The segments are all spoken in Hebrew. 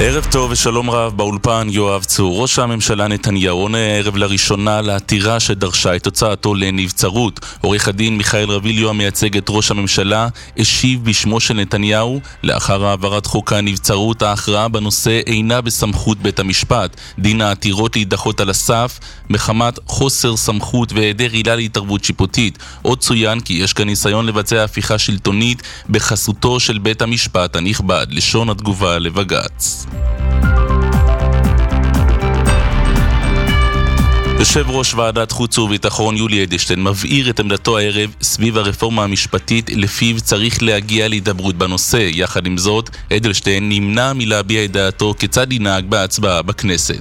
ערב טוב ושלום רב, באולפן יואב צור. ראש הממשלה נתניהו עונה הערב לראשונה לעתירה שדרשה את הוצאתו לנבצרות. עורך הדין מיכאל רביליו המייצג את ראש הממשלה השיב בשמו של נתניהו. לאחר העברת חוק הנבצרות, ההכרעה בנושא אינה בסמכות בית המשפט. דין העתירות להידחות על הסף מחמת חוסר סמכות והיעדר עילה להתערבות שיפוטית. עוד צוין כי יש כאן ניסיון לבצע הפיכה שלטונית בחסותו של בית המשפט הנכבד. לשון התגובה לבג"ץ. יושב ראש ועדת חוץ וביטחון יולי אדלשטיין מבהיר את עמדתו הערב סביב הרפורמה המשפטית לפיו צריך להגיע להידברות בנושא. יחד עם זאת, אדלשטיין נמנע מלהביע את דעתו כיצד ינהג בהצבעה בכנסת.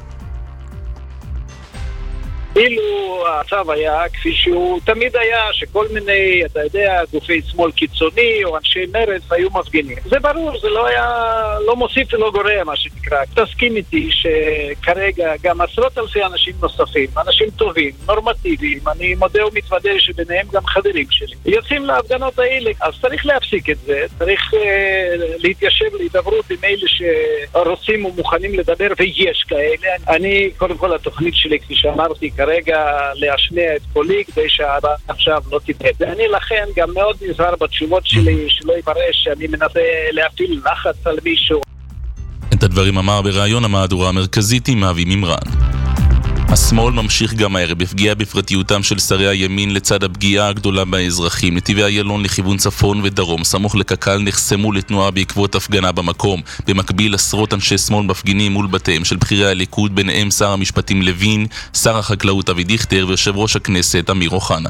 אילו הצו היה כפי שהוא תמיד היה, שכל מיני, אתה יודע, גופי שמאל קיצוני או אנשי מרץ היו מפגינים. זה ברור, זה לא היה, לא מוסיף ולא גורע מה שנקרא. תסכים איתי שכרגע גם עשרות אלפי אנשים נוספים, אנשים טובים, נורמטיביים, אני מודה ומתוודה שביניהם גם חברים שלי, יוצאים להפגנות האלה. אז צריך להפסיק את זה, צריך להתיישב להידברות עם אלה שרוצים ומוכנים לדבר, ויש כאלה. אני, קודם כל, התוכנית שלי, כפי שאמרתי, כרגע להשמיע את קולי כדי שעכשיו לא תתהד. ואני לכן גם מאוד נזהר בתשובות שלי, שלא יפרש שאני מנסה להפעיל לחץ על מישהו. את הדברים אמר בראיון המהדורה המרכזית עם אבי מימרן. השמאל ממשיך גם הערב בפגיעה בפרטיותם של שרי הימין לצד הפגיעה הגדולה באזרחים. נתיבי איילון לכיוון צפון ודרום סמוך לקק"ל נחסמו לתנועה בעקבות הפגנה במקום. במקביל עשרות אנשי שמאל מפגינים מול בתיהם של בכירי הליכוד, ביניהם שר המשפטים לוין, שר החקלאות אבי דיכטר ויושב ראש הכנסת אמיר אוחנה.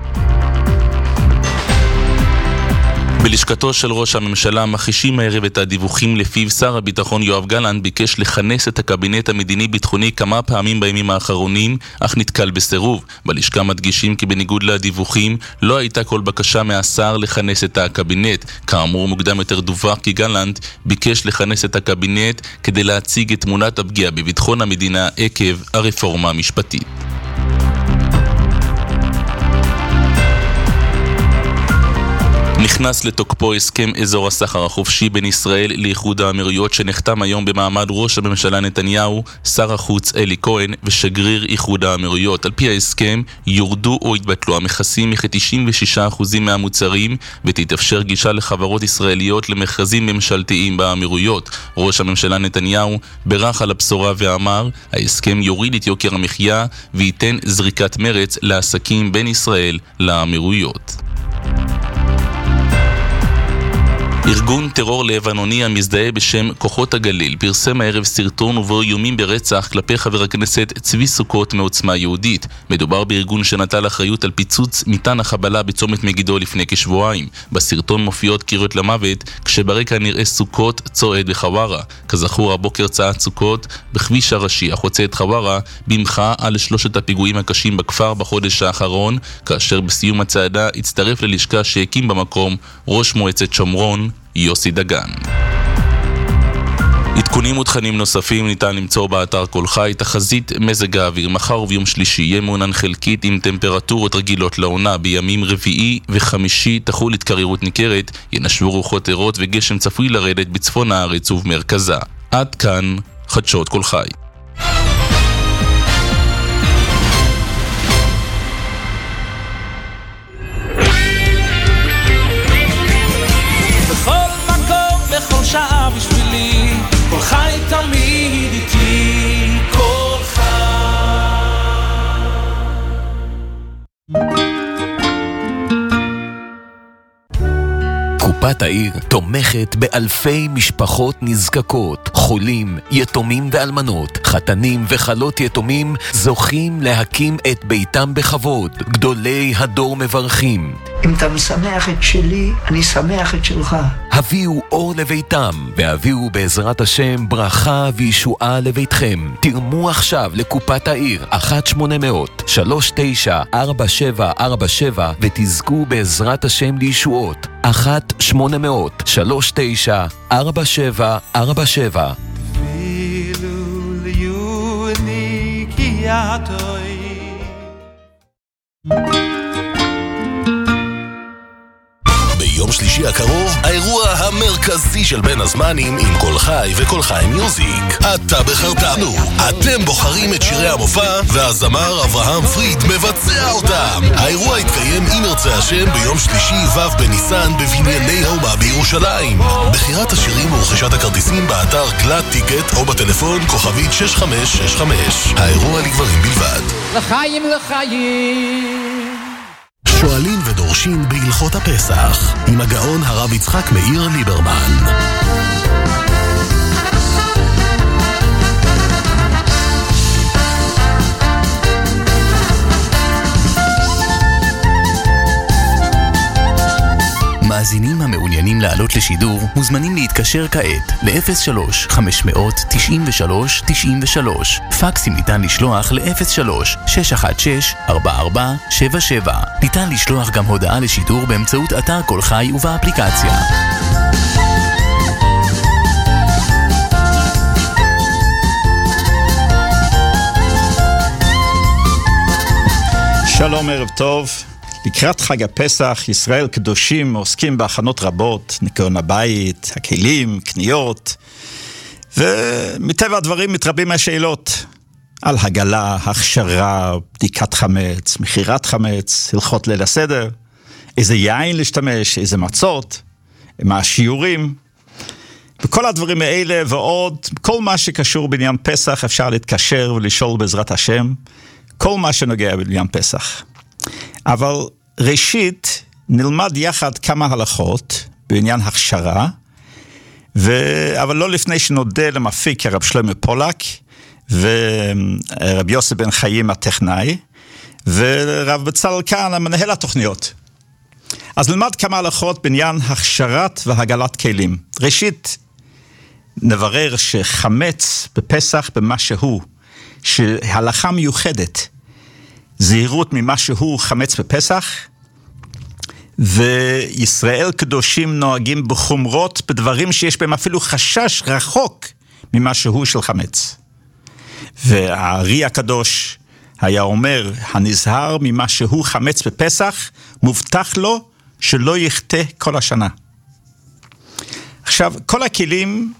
בלשכתו של ראש הממשלה מחישים הערב את הדיווחים לפיו שר הביטחון יואב גלנט ביקש לכנס את הקבינט המדיני-ביטחוני כמה פעמים בימים האחרונים, אך נתקל בסירוב. בלשכה מדגישים כי בניגוד לדיווחים לא הייתה כל בקשה מהשר לכנס את הקבינט. כאמור, מוקדם יותר דווח כי גלנט ביקש לכנס את הקבינט כדי להציג את תמונת הפגיעה בביטחון המדינה עקב הרפורמה המשפטית. נכנס לתוקפו הסכם אזור הסחר החופשי בין ישראל לאיחוד האמירויות שנחתם היום במעמד ראש הממשלה נתניהו, שר החוץ אלי כהן ושגריר איחוד האמירויות. על פי ההסכם יורדו או יתבטלו המכסים מכ-96% מהמוצרים ותתאפשר גישה לחברות ישראליות למכרזים ממשלתיים באמירויות. ראש הממשלה נתניהו ברך על הבשורה ואמר, ההסכם יוריד את יוקר המחיה וייתן זריקת מרץ לעסקים בין ישראל לאמירויות. ארגון טרור לבנוני המזדהה בשם כוחות הגליל פרסם הערב סרטון ובו איומים ברצח כלפי חבר הכנסת צבי סוכות מעוצמה יהודית. מדובר בארגון שנטל אחריות על פיצוץ מטען החבלה בצומת מגידו לפני כשבועיים. בסרטון מופיעות קריאות למוות כשברקע נראה סוכות צועד בחווארה. כזכור, הבוקר צעד סוכות בכביש הראשי החוצה את חווארה במחאה על 3 הפיגועים הקשים בכפר בחודש האחרון, כאשר בסיום הצעדה הצטרף ללשכה שהקים במקום ראש מועצת שומרון יוסי דגן. עדכונים ותכנים נוספים ניתן למצוא באתר כל חי. תחזית מזג האוויר: מחר וביום שלישי יהיה מעונן חלקית עם טמפרטורות רגילות לעונה. בימים רביעי וחמישי תחול התקררות ניכרת, ינשבו רוחות ערות וגשם צפוי לרדת בצפון הארץ ובמרכזה. עד כאן חדשות כל חי. שעה בשבילי, כל חי תמיד איתי, כל חי. קופת העיר תומכת באלפי משפחות נזקקות, חולים, יתומים ואלמנות, חתנים וחלות יתומים זוכים להקים את ביתם בכבוד. גדולי הדור מברכים. אם אתה משמח את שלי, אני שמח את שלך. הביאו אור לביתם, והביאו בעזרת השם ברכה וישועה לביתכם. תרמו עכשיו לקופת העיר 1-800-394747 ותזכו בעזרת השם לישועות. 1-800-394747. תפילו ליוני כי יתוי. ביום שלישי הקרוב, האירוע המרכזי של בין הזמנים עם כל חי וכל חי מיוזיק. אתה בחרתנו. אתם בוחרים את שירי המופע, והזמר אברהם פריד מבצע אותם. האירוע יתקיים אם ירצה השם ביום שלישי ו' בניסן בבנייני האומה בירושלים. בחירת השירים ורכישת הכרטיסים באתר גלת טיקט או בטלפון כוכבית 6565. האירוע לגברים בלבד. לחיים לחיים. שואלים ודורשים בהלכות הפסח עם הגאון הרב יצחק מאיר ליברמן. מאזינים המעוניינים לעלות לשידור מוזמנים להתקשר כעת ל-03-593-93-93. פקסים ניתן לשלוח ל-03-616-4477. ניתן לשלוח גם הודעה לשידור באמצעות אתר כל חי ובאפליקציה. שלום, ערב טוב. לקראת חג הפסח, ישראל קדושים עוסקים בהכנות רבות, ניקיון הבית, הכלים, קניות, ומטבע הדברים מתרבים השאלות על הגלה, הכשרה, בדיקת חמץ, מחירת חמץ, הלכות ליל הסדר, איזה יין להשתמש, איזה מצות, מה השיעורים, וכל הדברים האלה ועוד, כל מה שקשור בעניין פסח אפשר להתקשר ולשאול בעזרת השם, כל מה שנוגע בעניין פסח. אבל ראשית נלמד יחד כמה הלכות בעניין הכשרה, אבל לא לפני שנודה למפיק הרב שלמה פולק ורב יוסף בן חיים הטכנאי ורב בצלאל כאן המנהל התוכניות. אז נלמד כמה הלכות בעניין הכשרת והגלת כלים. ראשית נברר שחמץ בפסח במה שהוא, שהלכה מיוחדת, זהירות ממה שהוא חמץ בפסח, וישראל קדושים נוהגים בחומרות בדברים שיש בהם אפילו חשש רחוק ממה שהוא של חמץ. והארי הקדוש היה אומר, הנזהר ממה שהוא חמץ בפסח, מובטח לו שלא יחטא כל השנה. עכשיו, כל הכלים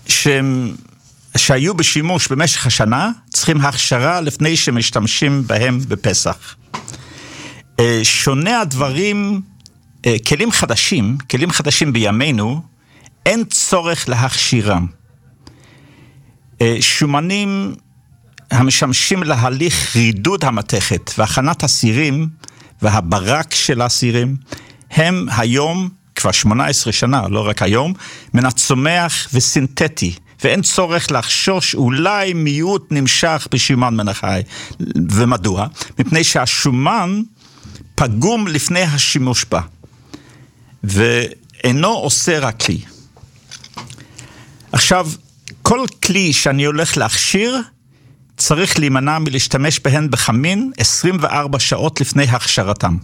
שהיו בשימוש במשך השנה, צריכים הכשרה לפני שמשתמשים בהם בפסח. שונה הדברים, כלים חדשים בימינו, אין צורך להכשירם. שומנים המשמשים להליך רידוד המתכת והכנת הסירים והברק של הסירים, הם היום, כבר 18 שנה, לא רק היום, מן הצומח וסינתטי, ואין צורך לחשוש אולי מיעוט נמשך בשומן מן החי. ומדוע? מפני שהשומן פגום לפני השימוש בה, ואינו אוסר הכלי. עכשיו, כל כלי שאני הולך להכשיר, צריך להימנע מלהשתמש בהן בחמין 24 שעות לפני הכשרתם.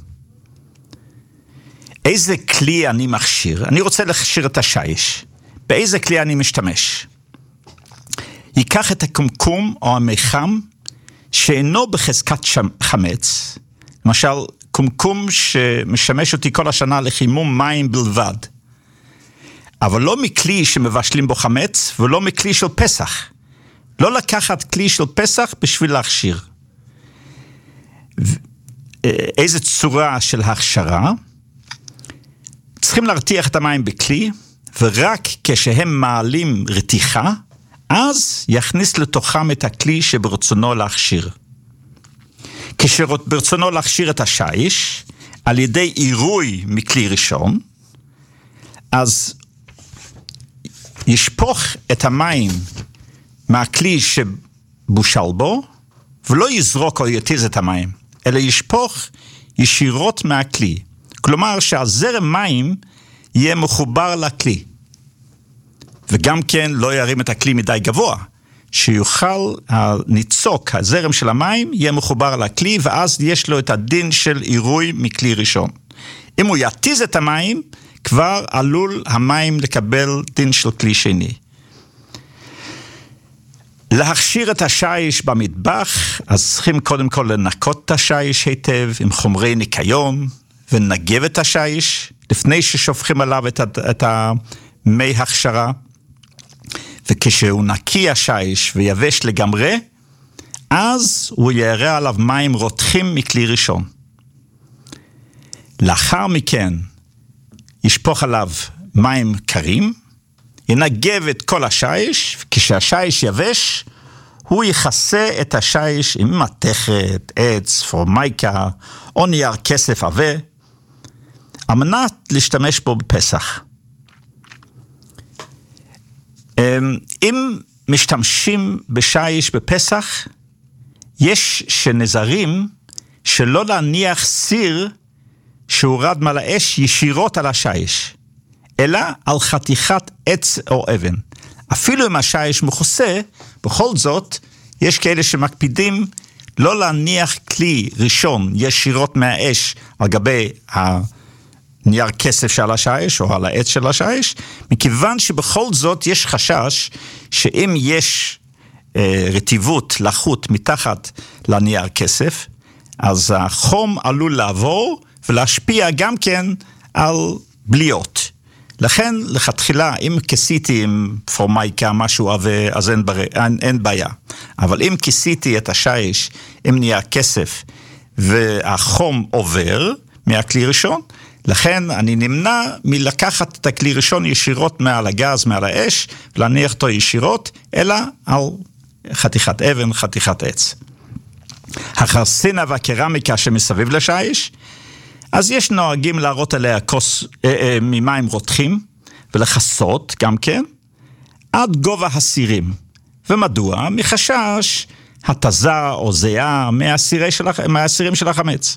איזה כלי אני מכשיר? אני רוצה להכשיר את השיש. באיזה כלי אני משתמש? ייקח את הקומקום או המיחם שאינו בחזקת חמץ, למשל קומקום שמשמש אותי כל השנה לחימום מים בלבד, אבל לא מכלי שמבשלים בו חמץ ולא מכלי של פסח. לא לקחת כלי של פסח בשביל להכשיר. איזה צורה של הכשרה? צריכים להרתיח את המים בכלי, ורק כשהם מעלים רתיחה, אז יכניס לתוכם את הכלי שברצונו להכשיר. כשברצונו להכשיר את השיש, על ידי עירוי מכלי ראשון, אז ישפוך את המים מהכלי שבושל בו, ולא יזרוק או יתיז את המים, אלא ישפוך ישירות מהכלי. כלומר שהזרם מים יהיה מחובר לכלי. וגם כן לא ירים את הכלי מדי גבוה, שיוכל הניצוק, הזרם של המים, יהיה מחובר לכלי, ואז יש לו את הדין של עירוי מכלי ראשון. אם הוא יתיז את המים, כבר עלול המים לקבל דין של כלי שני. להכשיר את השיש במטבח, אז צריכים קודם כל לנקות את השיש היטב, עם חומרי ניקיון, ונגב את השיש, לפני ששופכים עליו את מי הכשרה, וכשהוא נקי השיש ויבש לגמרי, אז הוא יראה עליו מים רותחים מכלי ראשון. לאחר מכן ישפוך עליו מים קרים, ינגב את כל השיש, וכשהשיש יבש, הוא יכסה את השיש עם מתכת, עץ, פורמייקה, או נייר כסף עבה, על מנת להשתמש בו בפסח. אם משתמשים בשיש בפסח, יש שנזרים שלא להניח סיר שהורד מעל האש ישירות על השיש, אלא על חתיכת עץ או אבן. אפילו אם השיש מכוסה, בכל זאת, יש כאלה שמקפידים לא להניח כלי ראשון ישירות מהאש על גבי הנייר כסף של השיש או על העץ של השיש, מכיוון שבכל זאת יש חשש שאם יש רטיבות לחות מתחת לנייר כסף, אז החום עלול לעבור ולהשפיע גם כן על בליות. לכן, לכתחילה, אם כיסיתי עם פורמייקה משהו עבה, אז אין בעיה. אבל אם כיסיתי את השיש עם נייר כסף, והחום עובר מהכלי ראשון, לכן אני נמנע מלקחת את הכלי ראשון ישירות מעל הגז, מעל האש, ולהניח אותו ישירות, אלא על חתיכת אבן, חתיכת עץ. החרסינה והקרמיקה שמסביב לשיש, אז יש נוהגים להראות עליה כוס ממים רותחים, ולחסות גם כן, עד גובה הסירים. ומדוע? מחשש התזה או זיעה מהסירים של החמץ.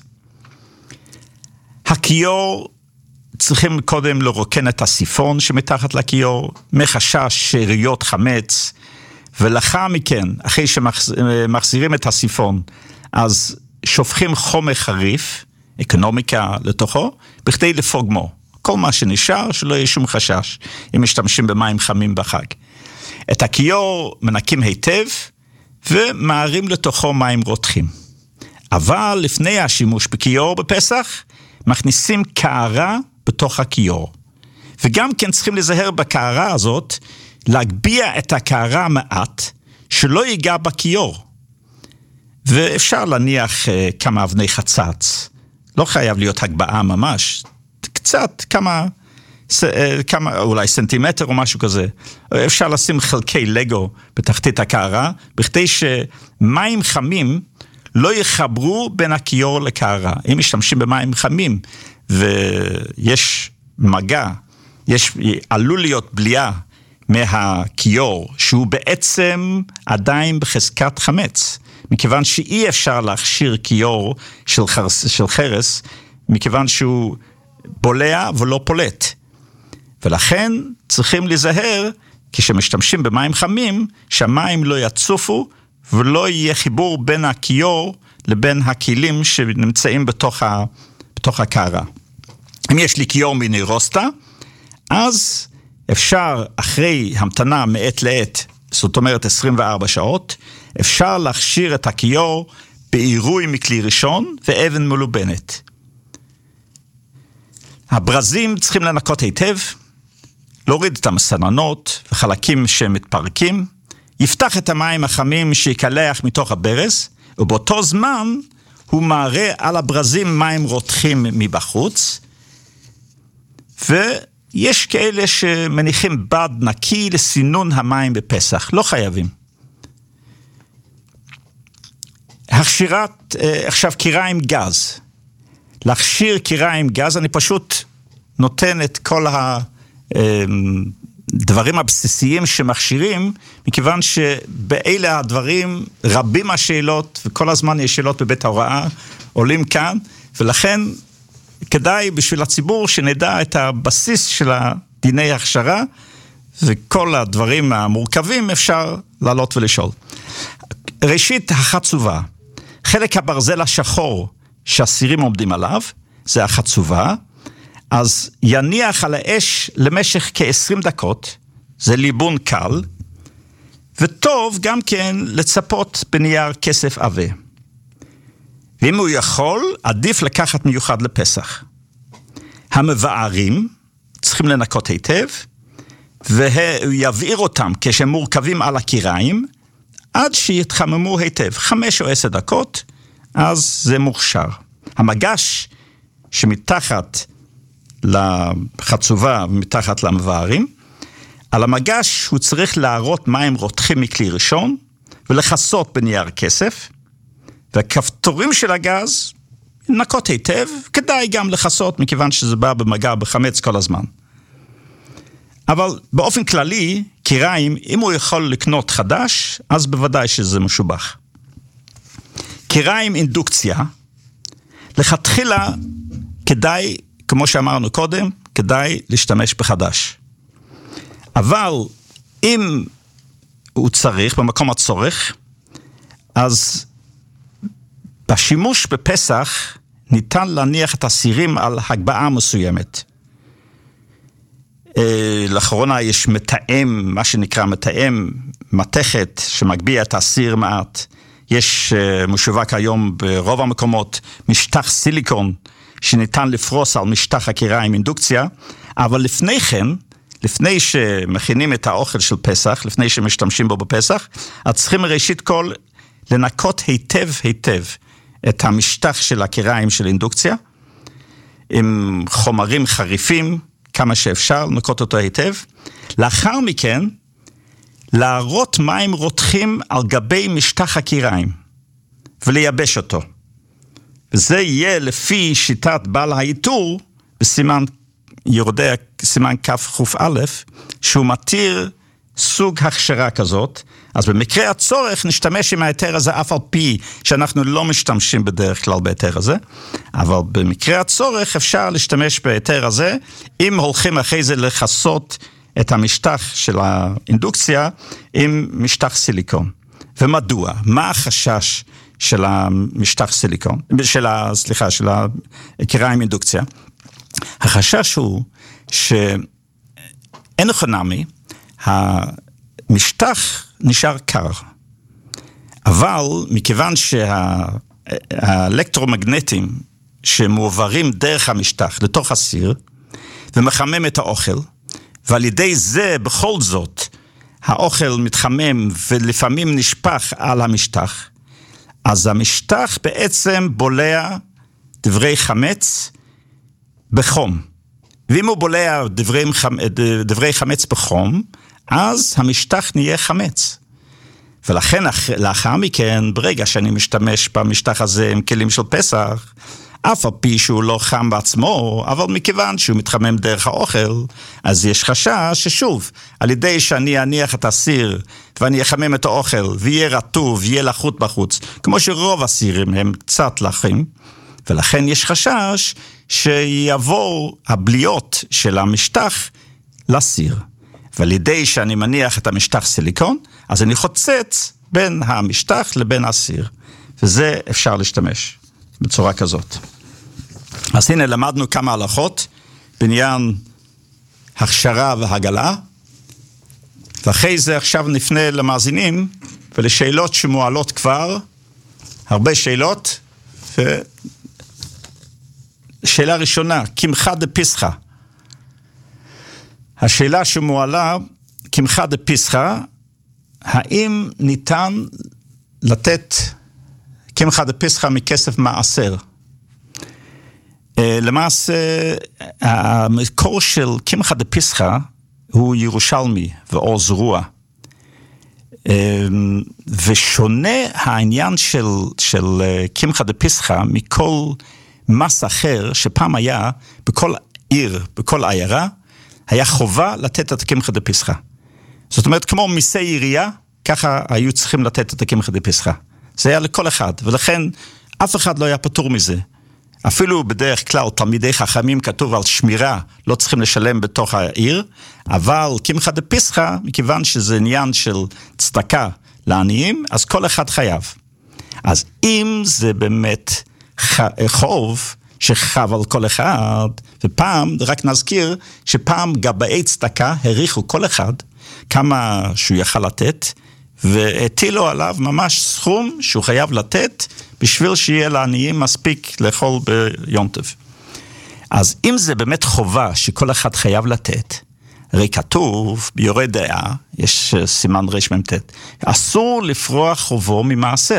הכיור צריכים קודם לרוקן את הסיפון שמתחת לכיור, מחשש שאריות חמץ, ולאחר מכן, אחרי שמחזירים את הסיפון, אז שופכים חומר חריף, אקונומיקה לתוכו, בכדי לפוגמו. כל מה שנשאר, שלא יהיה שום חשש, אם משתמשים במים חמים בחג. את הכיור מנקים היטב, ומערים לתוכו מים רותחים. אבל לפני השימוש בכיור בפסח, מכניסים קערה בתוך הכיור. וגם כן צריכים להיזהר בקערה הזאת, להגביע את הקערה מעט, שלא ייגע בכיור. ואפשר להניח כמה אבני חצץ, לא חייב להיות הגבעה ממש, קצת, כמה אולי סנטימטר או משהו כזה. אפשר לשים חלקי לגו בתחתית הקערה, בכדי שמים חמים לא יחברו בין הכיור לקערה. אם משתמשים במים חמים ויש מגע, עלול להיות בליעה מהכיור, שהוא בעצם עדיין בחזקת חמץ. מכיוון שאי אפשר להכשיר כיור של חרס, מכיוון שהוא בולע ולא פולט. ולכן צריכים להיזהר, כשמשתמשים במים חמים, שהמים לא יצופו, ולא יהיה חיבור בין הכיור לבין הכלים שנמצאים בתוך הקערה. אם יש לי כיור מיני רוסטה, אז אפשר אחרי המתנה מעת לעת, זאת אומרת 24 שעות, אפשר להכשיר את הכיור בעירוי מכלי ראשון ואבן מלובנת. הברזים צריכים לנקות היטב, להוריד את המסננות וחלקים שמתפרקים, יפתח את המים החמים שיקלח מתוך הברז, ובאותו זמן הוא מערה על הברזים מים רותחים מבחוץ, ויש כאלה שמניחים בד נקי לסינון המים בפסח, לא חייבים. הכשירת, עכשיו קיריים גז. להכשיר קיריים גז, אני פשוט נותן את כל הדברים הבסיסיים שמכשירים, מכיוון שבאלה הדברים רבים השאלות, וכל הזמן יש שאלות בבית ההוראה, עולים כאן, ולכן כדאי בשביל הציבור שנדע את הבסיס של דיני הכשרה, וכל הדברים המורכבים אפשר לעלות ולשאול. ראשית, החצובה. חלק הברזל השחור שהסירים עומדים עליו, זה החצובה, אז יניח על האש למשך כ-20 דקות, זה ליבון קל, וטוב גם כן לצפות בנייר כסף עבה. ואם הוא יכול, עדיף לקחת מיוחד לפסח. המבערים צריכים לנקות היטב, והוא יבעיר אותם כשהם מורכבים על הקיריים, עד שיתחממו היטב, 5 או 10 דקות, אז זה מוכשר. המגש שמתחת לחצובה ומתחת למבערים, על המגש הוא צריך להראות מים רותחים מכלי ראשון, ולחסות בנייר כסף, והכפתורים של הגז נקות היטב, כדאי גם לחסות, מכיוון שזה בא במגע בחמץ כל הזמן. אבל באופן כללי, קיריים, אם הוא יכול לקנות חדש, אז בוודאי שזה משובח. קיריים אינדוקציה, לכתחילה כדאי, כמו שאמרנו קודם, כדאי להשתמש בחדש. אבל אם הוא צריך, במקום הצורך, אז בשימוש בפסח ניתן להניח את הסירים על הגבעה מסוימת. לאחרונה יש מתאם, מה שנקרא מתאם, מתכת שמגביע את הסיר מעט. יש משווק היום ברוב המקומות משטח סיליקון שניתן לפרוס על משטח הקיריים אינדוקציה, אבל לפני כן, לפני שמכינים את האוכל של פסח, לפני שמשתמשים בו בפסח, אז צריכים ראשית כל לנקות היטב היטב את המשטח של הקיריים של אינדוקציה, עם חומרים חריפים, כמה שאפשר, לנקות אותו היטב. לאחר מכן, להרות מים רותחים על גבי משטח הקיריים, ולייבש אותו. וזה יהיה לפי שיטת בעל האיתור, בסימן יורדי, סימן כ"א, שהוא מתיר סוג הכשרה כזאת, אז במקרה הצורך נשתמש עם ההיתר הזה, אף על פי שאנחנו לא משתמשים בדרך כלל בהיתר הזה, אבל במקרה הצורך אפשר להשתמש בהיתר הזה, אם הולכים אחרי זה לחסות את המשטח של האינדוקציה עם משטח סיליקון. ומדוע? מה החשש של המשטח סיליקון? של הקיריים אינדוקציה? החשש הוא שאין אקונומי, המשטח נשאר קר, אבל מכיוון שהאלקטרומגנטים שמועברים דרך המשטח לתוך הסיר, ומחמם את האוכל, ועל ידי זה בכל זאת האוכל מתחמם ולפעמים נשפך על המשטח, אז המשטח בעצם בולע דברי חמץ בחום. ואם הוא בולע דברי חמץ בחום, אז המשטח נהיה חמץ. ולכן לאחר מכן, ברגע שאני משתמש במשטח הזה עם כלים של פסח, אף על פי שהוא לא חם בעצמו, אבל מכיוון שהוא מתחמם דרך האוכל, אז יש חשש ששוב, על ידי שאני אניח את הסיר, ואני אחמם את האוכל, ויהיה רטוב, ויהיה לחות בחוץ, כמו שרוב הסירים הם קצת לחים, ולכן יש חשש שיעבור הבליות של המשטח לסיר. ועל ידי שאני מניח את המשטח סיליקון, אז אני חוצץ בין המשטח לבין הסיר. וזה אפשר להשתמש בצורה כזאת. אז הנה למדנו כמה הלכות בעניין הכשרה והגלה, ואחרי זה עכשיו נפנה למאזינים ולשאלות שמועלות כבר, הרבה שאלות, ושאלה ראשונה, קמחא דפסחא. השאלה שמועלה, קמחא דפסחא, האם ניתן לתת קמחא דפסחא מכסף מעשר? למעשה, המקור של קמחא דפסחא הוא ירושלמי ואור זרוע. ושונה העניין של קמחא דפסחא מכל מס אחר שפעם היה בכל עיר, בכל עיירה, היה חובה לתת את הקמחא דפסחא. זאת אומרת, כמו מיסי עירייה, ככה היו צריכים לתת את הקמחא דפסחא. זה היה לכל אחד, ולכן אף אחד לא היה פטור מזה. אפילו בדרך כלל תלמידי חכמים כתוב על שמירה, לא צריכים לשלם בתוך העיר, אבל קמחא דפסחא, מכיוון שזה עניין של צדקה לעניים, אז כל אחד חייב. אז אם זה באמת חוב שחב על כל אחד, ופעם, רק נזכיר, שפעם גבאי צדקה הריחו כל אחד כמה שהוא יכל לתת, והטילו עליו ממש סכום שהוא חייב לתת, בשביל שיהיה לעניים מספיק לאכול ביום טוב. אז אם זה באמת חובה שכל אחד חייב לתת, הרי כתוב, ביורה דעה, יש סימן רמ"ט, אסור לפרוע חובו ממעשר.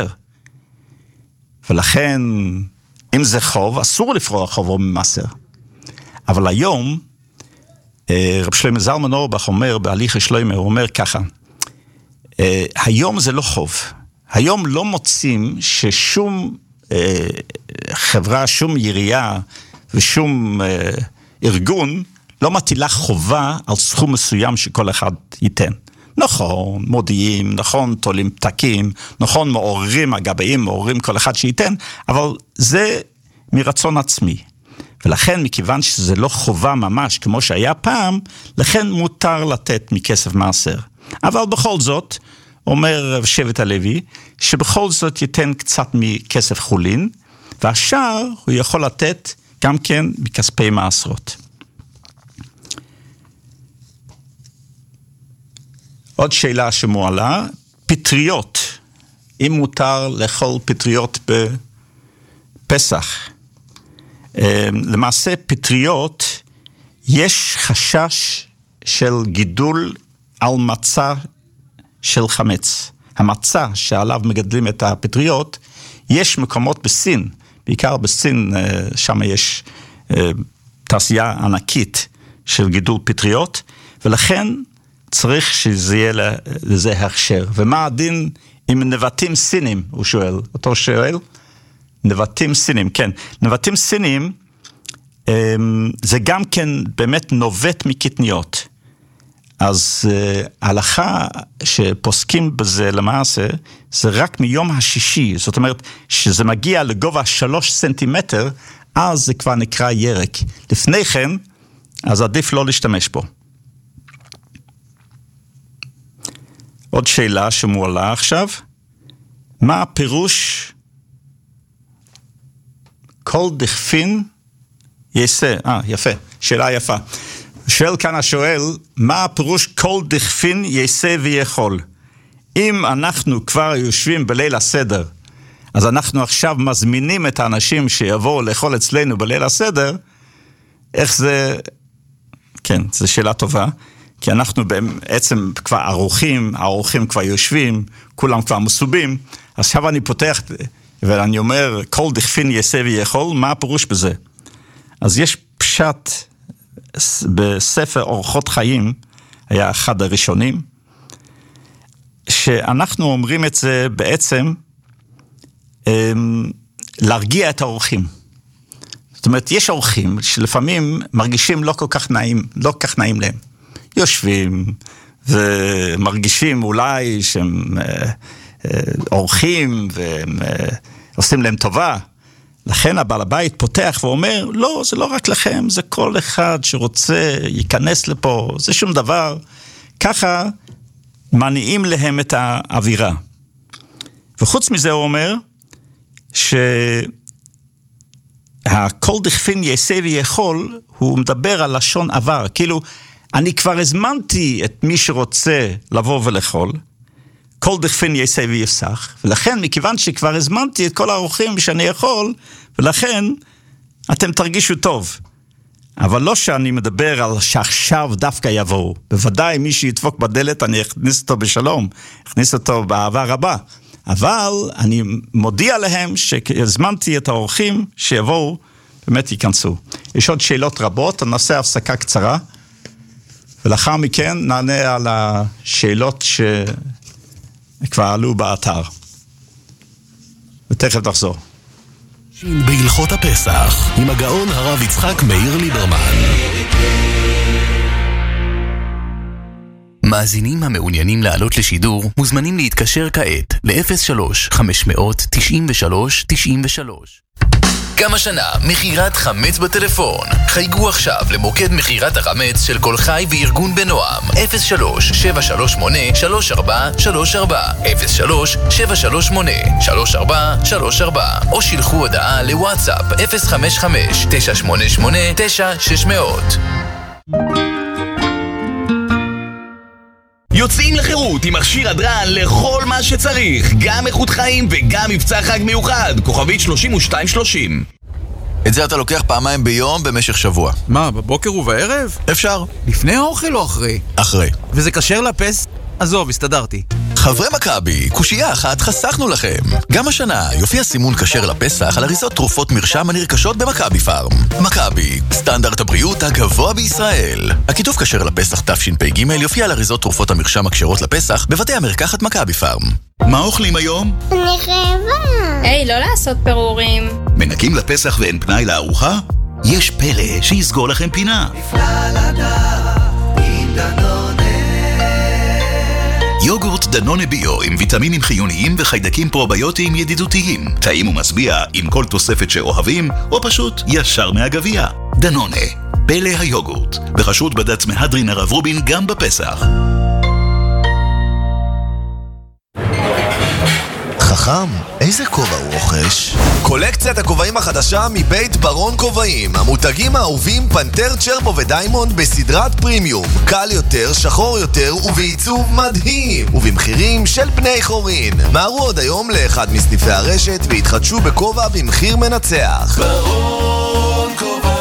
ולכן, אם זה חוב, אסור לפרוע חובו ממעשר. אבל היום, רב שלמה זלמן אורבך אומר, בהליך שלמה, הוא אומר ככה, היום זה לא חוב. היום לא מוצאים ששום חברה, שום עירייה ושום ארגון לא מטילה חובה על סכום מסוים שכל אחד ייתן. נכון, מודיעים, נכון, תולים פתקים, נכון, מעוררים, הגבאים מעוררים כל אחד שייתן, אבל זה מרצון עצמי. ולכן, מכיוון שזה לא חובה ממש כמו שהיה פעם, לכן מותר לתת מכסף מעשר. אבל בכל זאת, אומר שבט הלוי, שבכל זאת ייתן קצת מכסף חולין, והשאר הוא יכול לתת גם כן מכספי מעשרות. עוד שאלה שמועלה, פטריות. אם מותר לאכול פטריות בפסח. למעשה פטריות, יש חשש של גידול על מצה של חמץ. המצה שעליו מגדלים את הפטריות, יש מקומות בסין, בעיקר בסין, שם יש תעשייה ענקית של גידול פטריות, ולכן צריך שזה יהיה לזה הכשר. ומה הדין עם נבטים סינים, הוא שואל. אותו שואל, נבטים סינים, כן. נבטים סינים, זה גם כן באמת נובט מקטניות. אז ההלכה שפוסקים בזה למעשה, זה רק מיום השישי. זאת אומרת, שזה מגיע לגובה 3 סנטימטר, אז זה כבר נקרא ירק. לפני כן, אז עדיף לא להשתמש בו. עוד שאלה שמועלה עכשיו, מה הפירוש כל דכפין יעשה? יפה, שאלה יפה. שואל כאן השואל, מה הפירוש כל דכפין יעשה ויכול? אם אנחנו כבר יושבים בליל הסדר, אז אנחנו עכשיו מזמינים את האנשים שיבואו לאכול אצלנו בליל הסדר, איך זה? כן, זו שאלה טובה. כי אנחנו בעצם כבר האורחים כבר יושבים, כולם כבר מסובים, עכשיו אני פותח ואני אומר, כל דכפין יעשה ויכול, מה הפירוש בזה? אז יש פשט בספר אורחות חיים, היה אחד הראשונים, שאנחנו אומרים את זה בעצם, להרגיע את האורחים. זאת אומרת, יש אורחים שלפעמים מרגישים לא כל כך נעים להם. יושבים ומרגישים אולי שהם אורחים ועושים להם טובה. לכן הבעל הבית פותח ואומר, לא, זה לא רק לכם, זה כל אחד שרוצה ייכנס לפה, זה שום דבר. ככה מניעים להם את האווירה. וחוץ מזה הוא אומר, שהכל דכפין יעשה ויכול, הוא מדבר על לשון עבר, כאילו, אני כבר הזמנתי את מי שרוצה לבוא ולאכול, כל דכפין יעשה ויפסח, ולכן מכיוון שכבר הזמנתי את כל האורחים שאני יכול, ולכן אתם תרגישו טוב. אבל לא שאני מדבר על שעכשיו דווקא יבואו. בוודאי מי שידפוק בדלת אני אכניס אותו בשלום, אכניס אותו באהבה רבה. אבל אני מודיע להם שהזמנתי את האורחים שיבואו, באמת ייכנסו. יש עוד שאלות רבות, נעשה הפסקה קצרה, ולאחר מכן נענה על השאלות שכבר עלו באתר. ותכף נחזור. בהלכות הפסח, עם הגאון הרב יצחק מאיר ליברמן. מאזינים המעוניינים לעלות לשידור מוזמנים להתקשר כעת ל-03-593-93-93. גם השנה מחירת חמץ בטלפון. חייגו עכשיו למוקד מחירת החמץ של כל חי וארגון בנועם 03-738-3434 03-738-3434 או שילחו הודעה לוואטסאפ 055-988-9600. יוצאים לחירות עם מכשיר הדרן לכל מה שצריך, גם איכות חיים וגם מבצע חג מיוחד, כוכבית 3230. את זה אתה לוקח פעמיים ביום במשך שבוע. מה, בבוקר ובערב? אפשר. לפני האוכל או אחרי? אחרי. וזה כשר לפס? עזוב, הסתדרתי. חברי מכבי, קושייה אחת חסכנו לכם. גם השנה יופיע סימון כשר לפסח על אריזות תרופות מרשם הנרכשות במכבי פארם. מכבי, סטנדרט הבריאות הגבוה בישראל. הכיתוב כשר לפסח תשפ"ג יופיע על אריזות תרופות המרשם הכשרות לפסח בבתי המרקחת מכבי פארם. מה אוכלים היום? אני רעבה. היי, לא לעשות פירורים. מנקים לפסח ואין פנאי לארוחה? יש פלא שיסגור לכם פינה. נפלא לדעת עם דנונה. יוגורט דנונה ביו עם ויטמינים חיוניים וחיידקים פרוביוטיים ידידותיים. טעים ומשביע עם כל תוספת שאוהבים, או פשוט ישר מהגביע. דנונה, פלא היוגורט. בחסות בד"ץ מהדרין הרב רובין גם בפסח. חכם, איזה כובע הוא רוכש? קולקציית הכובעים החדשה מבית ברון כובעים. המותגים האהובים פנטר, צ'רבו ודיימונד בסדרת פרימיום. קל יותר, שחור יותר ובעיצוב מדהים. ובמחירים של פני חורין. מהרו עוד היום לאחד מסניפי הרשת והתחדשו בכובע במחיר מנצח. ברון כובעים.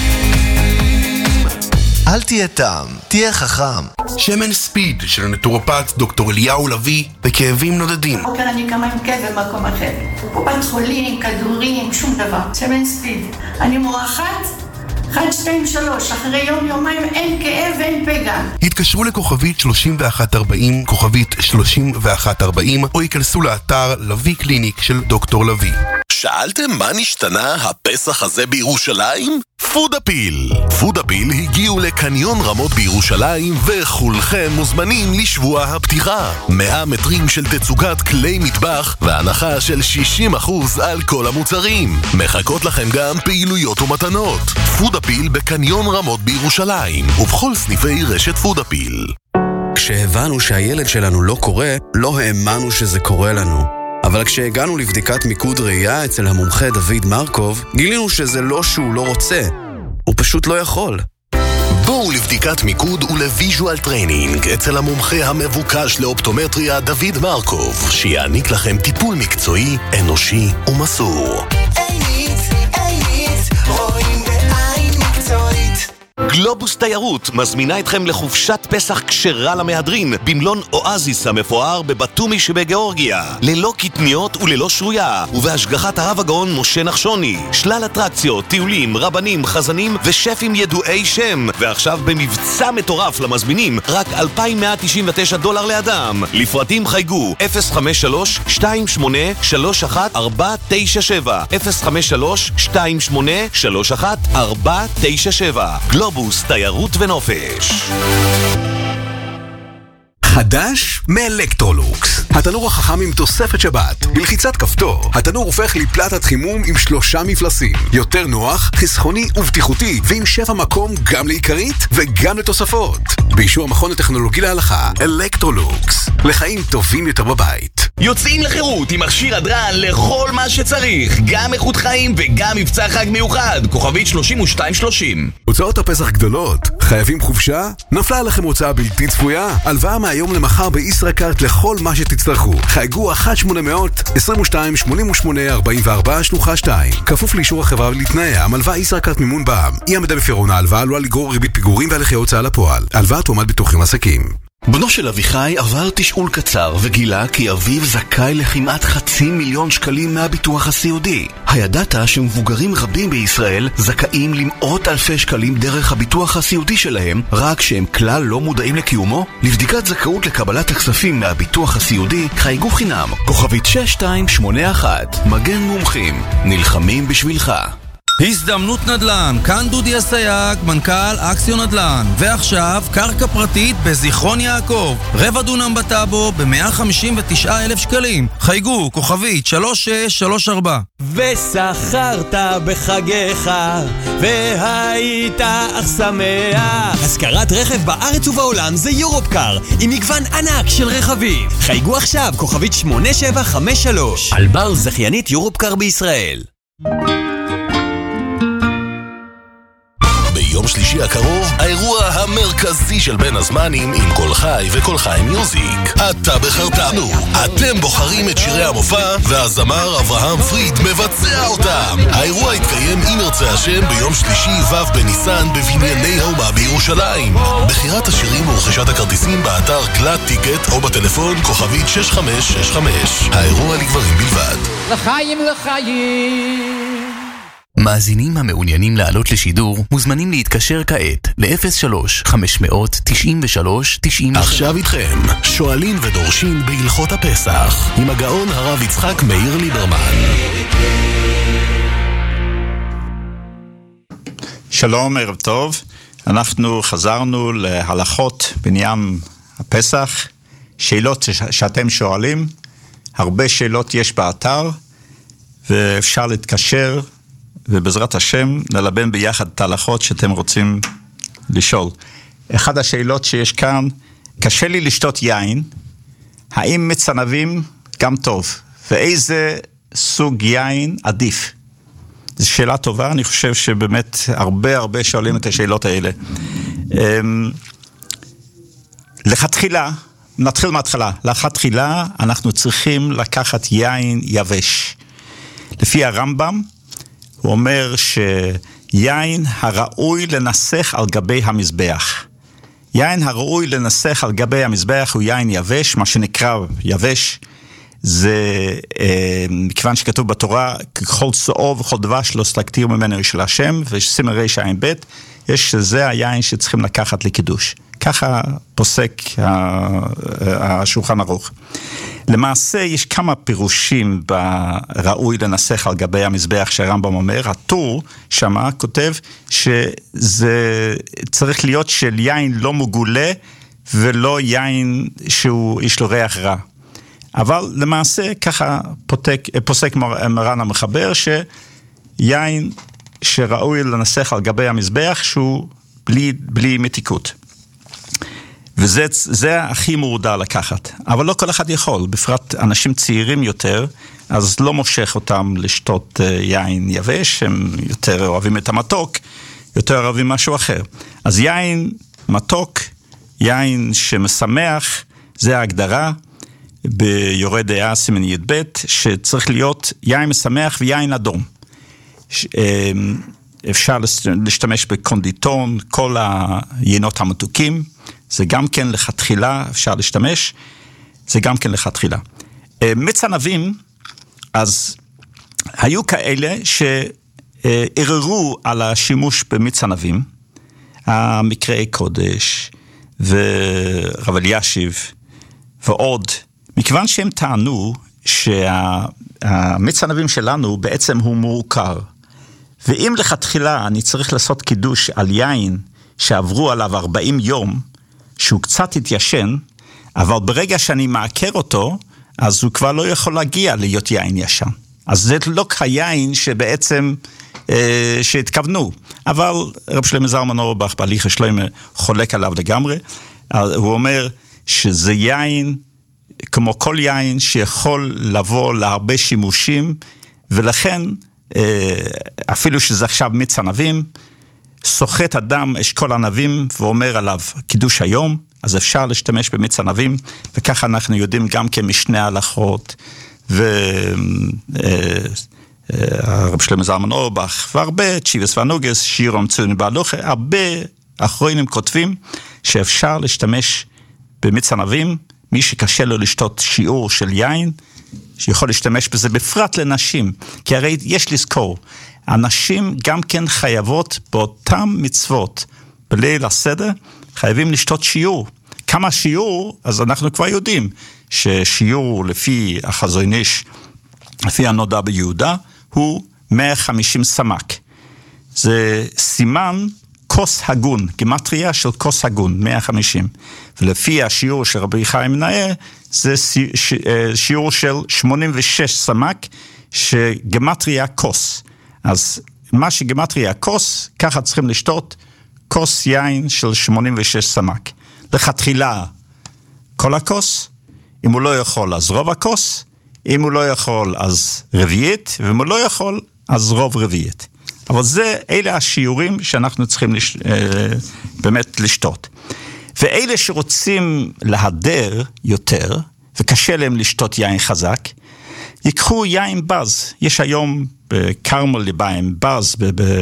אל תהיה טעם, תהיה חכם. שמן ספיד של נטורופט דוקטור אליהו לביא בכאבים נודדים. בוקר אני קמה עם כאב במקום אחר. קופת חולים, כדורים, שום דבר. שמן ספיד. אני מורחת 1, 2, 3. אחרי יום יומיים אין כאב ואין פגע. התקשרו לכוכבית 3140, כוכבית 3140, או ייכנסו לאתר לביא קליניק של דוקטור לביא. שאלתם מה נשתנה הפסח הזה בירושלים? פודאפיל. פודאפיל הגיעו לקניון רמות בירושלים וכולכם מוזמנים לשבוע הפתיחה. 100 מטרים של תצוגת כלי מטבח והנחה של 60% על כל המוצרים. מחכות לכם גם פעילויות ומתנות. פודאפיל בקניון רמות בירושלים ובכל סניפי רשת פודאפיל. כשהבנו שהילד שלנו לא קורא, לא האמנו שזה קורה לנו. אבל כשהגענו לבדיקת מיקוד ראייה אצל המומחה דוד מרקוב, גילינו שזה לא שהוא לא רוצה, הוא פשוט לא יכול. בואו לבדיקת מיקוד ולוויז'ואל טריינינג אצל המומחה המבוקש לאופטומטריה דוד מרקוב, שיעניק לכם טיפול מקצועי, אנושי ומסור. רואים בעין מקצועית. גלובוס תיירות מזמינה אתכם לחופשת פסח כשרה למהדרין במלון אואזיס המפואר בבטומי שבגיאורגיה, ללא קטניות וללא שרויה, ובהשגחת הרב הגאון משה נחשוני. שלל אטרקציות, טיולים, רבנים, חזנים ושפים ידועי שם, ועכשיו במבצע מטורף למזמינים רק $2,199 לאדם. לפרטים חייגו 053-2831-497 053-2831-497. גלובוס תיירות ונופש. חדש מאלקטרולוקס. התנור החכם עם תוספת שבת. בלחיצת כפתור, התנור הופך לפלטת חימום עם 3 מפלסים. יותר נוח, חסכוני ובטיחותי, ועם 7 מקום גם לעיקרית וגם לתוספות. באישור המכון הטכנולוגי להלכה, אלקטרולוקס. לחיים טובים יותר בבית. יוצאים לחירות עם מכשיר הדרן לכל מה שצריך. גם איכות חיים וגם מבצע חג מיוחד. כוכבית 3230. הוצאות הפסח גדולות. חייבים חופשה? נפלה עליכם הוצאה בלתי צפויה? הלוואה מהיום למחר בישראכרט לכל מה שתצטרכו. חייגו 1-800-22-88-44 שלוחה 2. כפוף לאישור החברה ולתנאיה. המלווה ישראכרט מימון בע"מ. אי עמידה בפירעון ההלוואה עלולה לגרור ריבית פיגורים והליכי הוצאה לפועל. הלוואה תועמד ביטוחים עסקים. בנו של אביחי עבר תשאול קצר וגילה כי אביו זכאי לכמעט 500,000 שקלים מהביטוח הסיעודי. הידעת שמבוגרים רבים בישראל זכאים למאות אלפי שקלים דרך הביטוח הסיעודי שלהם, רק שהם כלל לא מודעים לקיומו? לבדיקת זכאות לקבלת הכספים מהביטוח הסיעודי חייגו חינם. כוכבית 6281. מגן מומחים. נלחמים בשבילך. הזדמנות נדל"ן, כאן דודי הסייג, מנכ"ל אקסיון נדל"ן. ועכשיו, קרקע פרטית בזיכרון יעקב. 4 דונם בטאבו ב-159,000 שקלים. חייגו, כוכבית 3634. ושכרת בחגיך, והיית אך שמח. השכרת רכב בארץ ובעולם זה יורופקאר, עם מגוון ענק של רכבים. חייגו עכשיו, כוכבית 8753. אלבר זכיינית יורופקאר בישראל. ביום ביום שלישי הקרוב, האירוע המרכזי של בין הזמנים עם כל חי וכל חי מיוזיק. אתה בחרתנו. אתם בוחרים את שירי המופע, והזמר אברהם פריד מבצע אותם. האירוע יתקיים אם ירצה השם ביום שלישי ו' בניסן בבנייני האומה בירושלים. בחירת השירים ורכישת הכרטיסים באתר קלט טיקט או בטלפון כוכבית 6565. האירוע לגברים בלבד. לחיים לחיים. מאזינים המעוניינים לעלות לשידור מוזמנים להתקשר כעת ל-03-593-93-90. עכשיו איתכם, שואלים ודורשים בהלכות הפסח עם הגאון הרב יצחק מאיר ליברמן. שלום, ערב טוב. אנחנו חזרנו להלכות בעניין הפסח. שאלות שאתם שואלים, הרבה שאלות יש באתר, ואפשר להתקשר, ובעזרת השם נלבן ביחד את ההלכות שאתם רוצים לשאול. אחד השאלות שיש כאן, קשה לי לשתות יין, האם מיץ ענבים גם טוב? ואיזה סוג יין עדיף? זו שאלה טובה, אני חושב שבאמת הרבה שואלים את השאלות האלה. לכתחילה, נתחיל מההתחלה, לכתחילה אנחנו צריכים לקחת יין יבש. לפי הרמב"ם, הוא אומר שיין הראוי לנסח על גבי המזבח. יין הראוי לנסח על גבי המזבח הוא יין יבש, מה שנקרא יבש, זה מכיוון שכתוב בתורה, ככל צאו וכל דבש לא סלקתיר ממנו של השם, וסימן ריש עין ב', שזה היין שצריכים לקחת לקידוש. ככה פוסק השולחן ערוך. למעשה יש כמה פירושים בראוי לנסח על גבי המזבח שהרמב"ם אומר. הטור שמה כותב שזה צריך להיות של יין לא מגולה ולא יין שהוא יש לו ריח רע. אבל למעשה ככה פוסק מרן המחבר שיין שראוי לנסח על גבי המזבח שהוא בלי מתיקות. וזה הכי מורדה לקחת. אבל לא כל אחד יכול, בפרט אנשים צעירים יותר, אז לא מושך אותם לשתות יין יבש, הם יותר אוהבים את המתוק, יותר אוהבים משהו אחר. אז יין מתוק, יין שמשמח, זה ההגדרה ביורה דעה סימן י"ב, שצריך להיות יין משמח ויין אדום. אפשר להשתמש בקונדיטון, כל היינות המתוקים, זה גם כן לכתחילה, אפשר להשתמש, זה גם כן לכתחילה. מיץ ענבים, אז היו כאלה שערערו על השימוש במיץ ענבים, המקראי קודש, ורב אלישיב, ועוד, מכיוון שהם טענו שהמיץ ענבים שלנו בעצם הוא מעוקר, ואם לכתחילה אני צריך לעשות קידוש על יין שעברו עליו 40 יום, שהוא קצת התיישן, אבל ברגע שאני מעקר אותו, אז הוא כבר לא יכול להגיע להיות יין ישן. אז זה לא כיין שבעצם, שהתכוונו. אבל רב שלמה זלמן אוירבך בהליכה שלמה חולק עליו לגמרי. הוא אומר שזה יין, כמו כל יין, שיכול לבוא להרבה שימושים, ולכן, אפילו שזה עכשיו מיץ ענבים, סוחט אדם אשכול ענבים ואומר עליו קידוש היום, אז אפשר להשתמש במיץ ענבים, וככה אנחנו יודעים גם כמשני ההלכות, הרב שלמה זלמן אוירבך, והרבה צ'יבס והנוגס, שיר המצוין בהלוכה, הרבה אחרונים כותבים שאפשר להשתמש במיץ ענבים, מי שקשה לו לשתות שיעור של יין, שיכול להשתמש בזה בפרט לנשים, כי הרי יש לזכור, הנשים גם כן חייבות באותם מצוות, בליל הסדר, חייבים לשתות שיעור. כמה שיעור, אז אנחנו כבר יודעים, ששיעור לפי החזון איש, לפי הנודע ביהודה, הוא 150 סמ"ק. זה סימן כוס הגון, גימטריה של כוס הגון, 150. ולפי השיעור של רבי חיים נאה, זה שיעור של 86 סמ"ק, שגימטריה כוס. אז מה שגימטריה כוס, ככה צריכים לשתות כוס יין של 86 סמ"ק. לכתחילה כל הכוס, אם הוא לא יכול אז רוב הכוס, אם הוא לא יכול אז רביעית, ואם הוא לא יכול אז רוב רביעית. אבל אלה השיעורים שאנחנו צריכים באמת לשתות. ואלה שרוצים להדר יותר, וקשה להם לשתות יין חזק, ייקחו יין בז. יש היום בקרמל ליביים בז,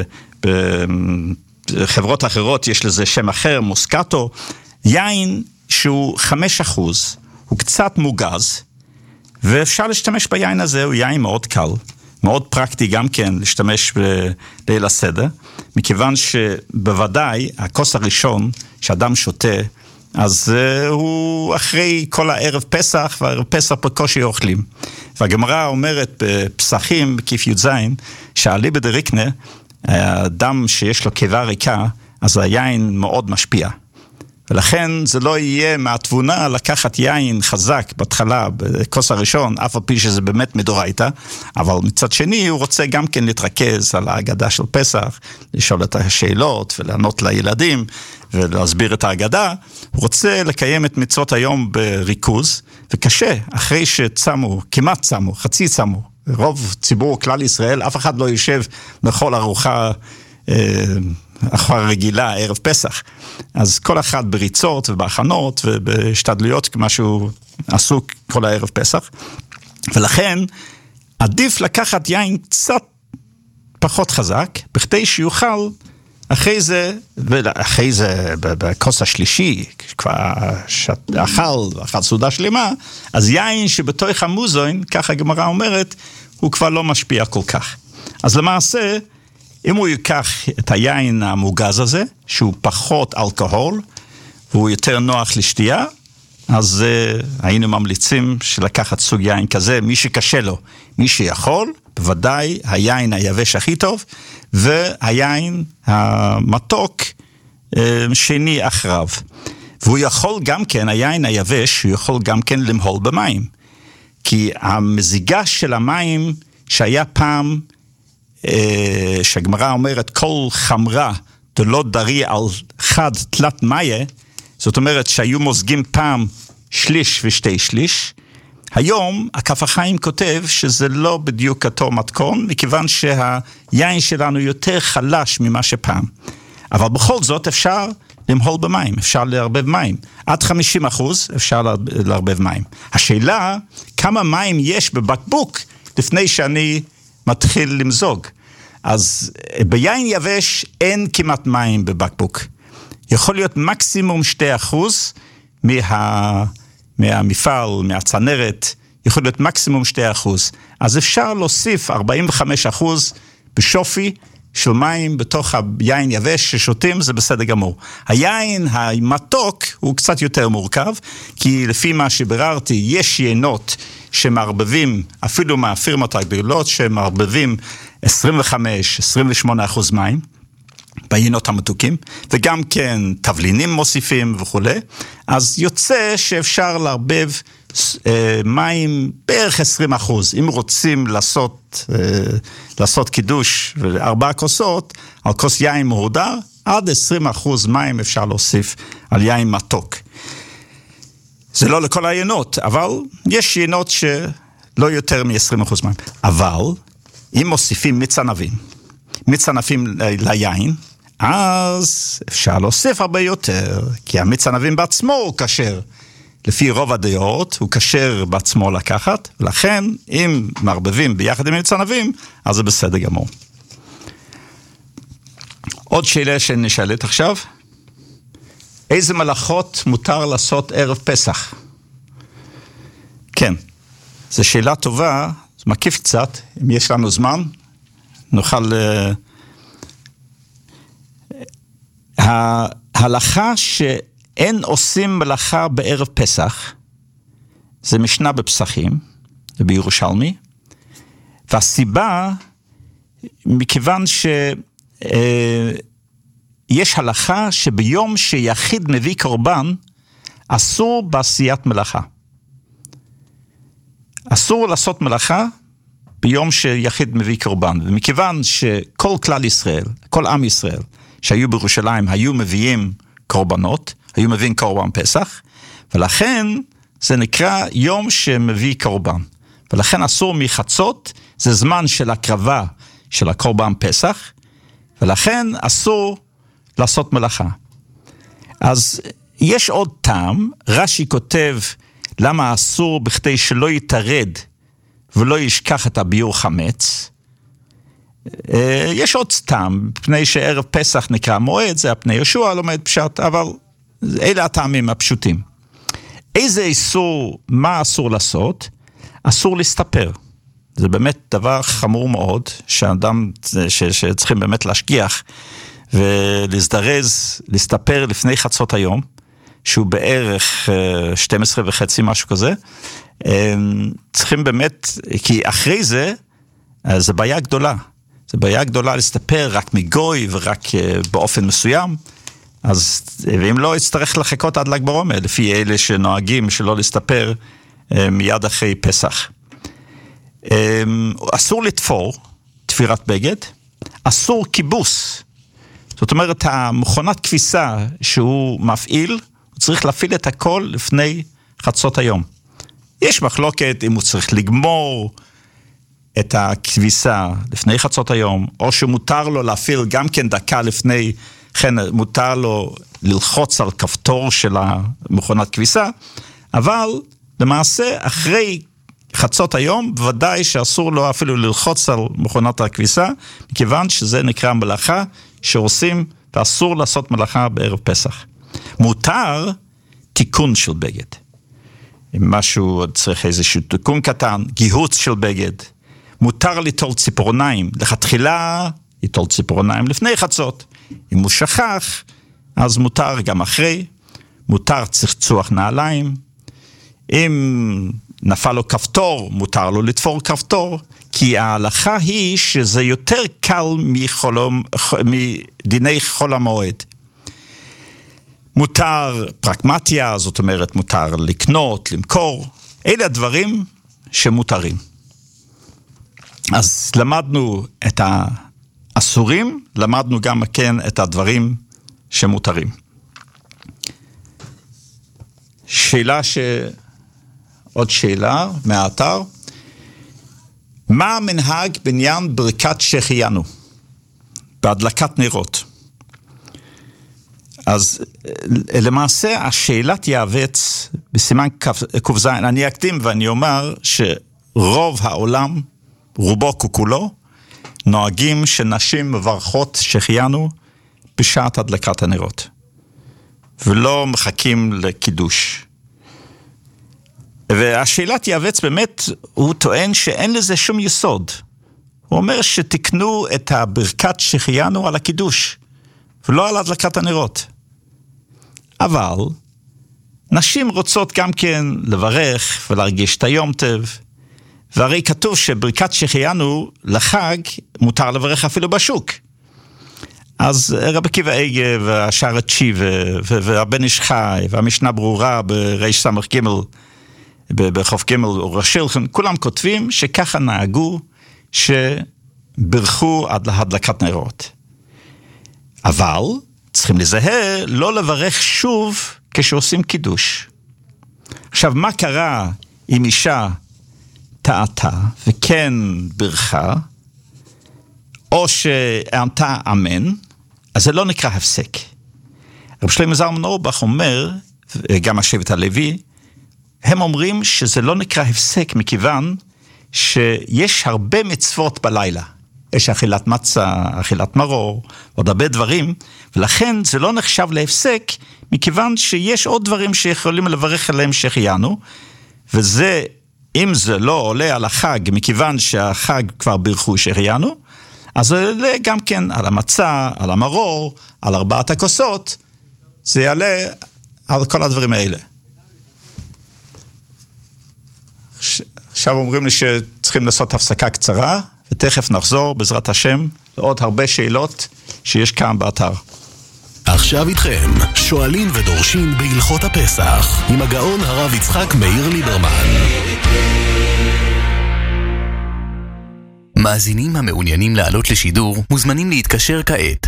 בחברות אחרות יש לזה שם אחר, מוסקטו, יין שהוא 5%, הוא קצת מוגז, ואפשר להשתמש ביין הזה, הוא יין מאוד קל, מאוד פרקטי גם כן להשתמש בליל הסדר, מכיוון שבוודאי הכוס הראשון שאדם שותה, אז הוא אחרי כל הערב פסח, והערב פסח בקושי אוכלים. והגמרא אומרת בפסחים, בכיף י"ז, שהליבא דריקנה, האדם שיש לו קיבה ריקה, אז היין מאוד משפיע. ולכן זה לא יהיה מהתבונה לקחת יין חזק בהתחלה, בכוס הראשון, אף על פי שזה באמת מדורייתא, אבל מצד שני הוא רוצה גם כן להתרכז על ההגדה של פסח, לשאול את השאלות ולענות לילדים ולהסביר את ההגדה, הוא רוצה לקיים את מצוות היום בריכוז, וקשה, אחרי שצמו, כמעט צמו, חצי צמו, רוב ציבור כלל ישראל, אף אחד לא יושב לכל ארוחה רגילה, ערב פסח. אז כל אחד בריצות ובהכנות ובהשתדלויות כמו שהוא עסוק כל הערב פסח. ולכן עדיף לקחת יין קצת פחות חזק, בכדי שיוכל אחרי זה בכוס השלישי, כבר אכל סעודה שלמה, אז יין שבתוך המוזוין, ככה הגמרא אומרת, הוא כבר לא משפיע כל כך. אז למעשה, אם הוא ייקח את היין המוגז הזה, שהוא פחות אלכוהול, והוא יותר נוח לשתייה, אז היינו ממליצים שלקחת סוג יין כזה, מי שקשה לו, מי שיכול, בוודאי היין היבש הכי טוב, והיין המתוק שני אחריו. והוא יכול גם כן, היין היבש, הוא יכול גם כן למהול במים. כי המזיגה של המים שהיה פעם, שהגמרא אומרת כל חמרה דלא דרי על חד תלת מיה, זאת אומרת שהיו מוזגים פעם שליש ושתי שליש, היום הכף החיים כותב שזה לא בדיוק אותו מתכון, מכיוון שהיין שלנו יותר חלש ממה שפעם. אבל בכל זאת אפשר למהול במים, אפשר לערבב מים. עד 50% אפשר לערבב מים. השאלה, כמה מים יש בבקבוק לפני שאני מתחיל למזוג. אז ביין יבש אין כמעט מים בבקבוק. יכול להיות מקסימום 2% מהמפעל, מהצנרת, יכול להיות מקסימום 2%. אז אפשר להוסיף 45% בשופי של מים בתוך היין יבש ששותים, זה בסדר גמור. היין המתוק הוא קצת יותר מורכב, כי לפי מה שבררתי, יש יינות שמערבבים, אפילו מהפירמות הגדולות, שמערבבים 25-28% מים, ביינות המתוקים, וגם כן תבלינים מוסיפים וכו'. אז יוצא שאפשר לערבב מים בערך 20%. אם רוצים לעשות קידוש 4 כוסות, על כוס יין מהודר, עד 20% מים אפשר להוסיף על יין מתוק. זה לא לכל היינות, אבל יש יינות שלא יותר מ-20% מים. אבל אם מוסיפים מיץ ענבים ליין, אז אפשר להוסיף הרבה יותר, כי המיץ ענבים בעצמו הוא כשר. לפי רוב הדעות הוא כשר בעצמו לקחת, ולכן אם מערבבים ביחד עם מיץ ענבים, אז זה בסדר גמור. עוד שאלה שנשאלת עכשיו, איזה מלאכות מותר לעשות ערב פסח? כן, זו שאלה טובה, זה מקיף קצת, אם יש לנו זמן, נוכל... ההלכה שאין עושים מלאכה בערב פסח, זה משנה בפסחים, זה בירושלמי, והסיבה, מכיוון יש הלכה שביום שיחיד מביא קורבן, אסור בעשיית מלאכה. אסור לעשות מלאכה ביום שיחיד מביא קורבן, ומכיוון שכל כלל ישראל, כל עם ישראל, שהיו בירושלים, היו מביאים קורבנות, היו מביאים קורבן פסח, ולכן זה נקרא יום שמביא קורבן. ולכן אסור מחצות, זה זמן של הקרבה של הקורבן פסח, ולכן אסור לעשות מלאכה. אז יש עוד טעם, רש"י כותב למה אסור בכדי שלא יתרד ולא ישכח את הביור חמץ. יש עוד טעם, פני שערב פסח נקרא מועד, זה הפני ישוע לומד פשט, אבל אלה הטעמים הפשוטים. איזה איסור, מה אסור לעשות? אסור להסתפר. זה באמת דבר חמור מאוד, שהאדם שצריכים באמת להשגיח ולהזדרז, להסתפר לפני חצות היום, שהוא בערך 12:30 משהו כזה, צריכים באמת, כי אחרי זה, זה בעיה גדולה. זה בעיה גדולה להסתפר רק מגוי ורק באופן מסוים, אז ואם לא יצטרך לחכות עד ל"ג בעומר, לפי אלה שנוהגים שלא להסתפר מיד אחרי פסח. אסור לתפור, תפירת בגד, אסור כיבוס. זאת אומרת, המכונת כביסה שהוא מפעיל, הוא צריך להפעיל את הכל לפני חצות היום. יש מחלוקת אם הוא צריך לגמור את הכביסה לפני חצות היום, או שמותר לו להפעיל גם כן דקה לפני, כן מותר לו ללחוץ על כפתור של המכונת כביסה, אבל למעשה אחרי חצות היום, בוודאי שאסור לו אפילו ללחוץ על מכונת הכביסה, מכיוון שזה נקרא מלאכה שעושים, ואסור לעשות מלאכה בערב פסח. מותר תיקון של בגד. אם משהו צריך איזשהו תיקון קטן, גיהוץ של בגד. מותר ליטול ציפורניים, לכתחילה ליטול ציפורניים לפני חצות. אם הוא שכח, אז מותר גם אחרי. מותר צחצוח נעליים. אם נפל לו כפתור, מותר לו לתפור כפתור, כי ההלכה היא שזה יותר קל מדיני חול המועד. מותר פרקמטיה, זאת אומרת מותר לקנות, למכור, אלה הדברים שמותרים. אז למדנו את האסורים, למדנו גם כן את הדברים שמותרים. עוד שאלה מהאתר, מה המנהג בעניין ברכת שהחיינו בהדלקת נרות? אז למעשה השאלת יעבץ בסימן ק"ז, אני אקדים ואני אומר שרוב העולם, רובו ככולו, נוהגים שנשים מברכות שהחיינו בשעת הדלקת הנרות, ולא מחכים לקידוש. והשאלת יעבץ באמת, הוא טוען שאין לזה שום יסוד. הוא אומר שתקנו את הברכת שהחיינו על הקידוש, ולא על הדלקת הנרות. אבל נשים רוצות גם כן לברך ולהרגיש את היום טוב, והרי כתוב שברכת שהחיינו לחג מותר לברך אפילו בשוק. אז רבי עקיבא איגר והשער התשי"ב והבן איש חי והמשנה ברורה בריש סמך ג' בחוף ג' ראש שולחן, כולם כותבים שככה נהגו שברכו עד להדלקת נרות. אבל צריכים לזהר לא לברך שוב כשעושים קידוש. עכשיו, מה קרה אם אישה טעתה וכן ברכה, או שענתה אמן, אז זה לא נקרא הפסק. רב שלמה זלמן אוירבך אומר, גם השבט הלוי, הם אומרים שזה לא נקרא הפסק, מכיוון שיש הרבה מצוות בלילה. יש אכילת מצה, אכילת מרור, עוד הרבה דברים, ולכן זה לא נחשב להפסק, מכיוון שיש עוד דברים שיכולים לברך עליהם שהחיינו, וזה, אם זה לא עולה על החג, מכיוון שהחג כבר ברכו שהחיינו, אז זה עולה גם כן על המצה, על המרור, על 4 הכוסות, זה יעלה על כל הדברים האלה. עכשיו אומרים לי שצריכים לעשות הפסקה קצרה, ותכף נחזור בעזרת השם לעוד הרבה שאלות שיש כאן באתר. עכשיו איתכם, שואלים ודורשים בהלכות הפסח, עם הגאון הרב יצחק מאיר ליברמן. מאזינים המעוניינים לעלות לשידור מוזמנים להתקשר כעת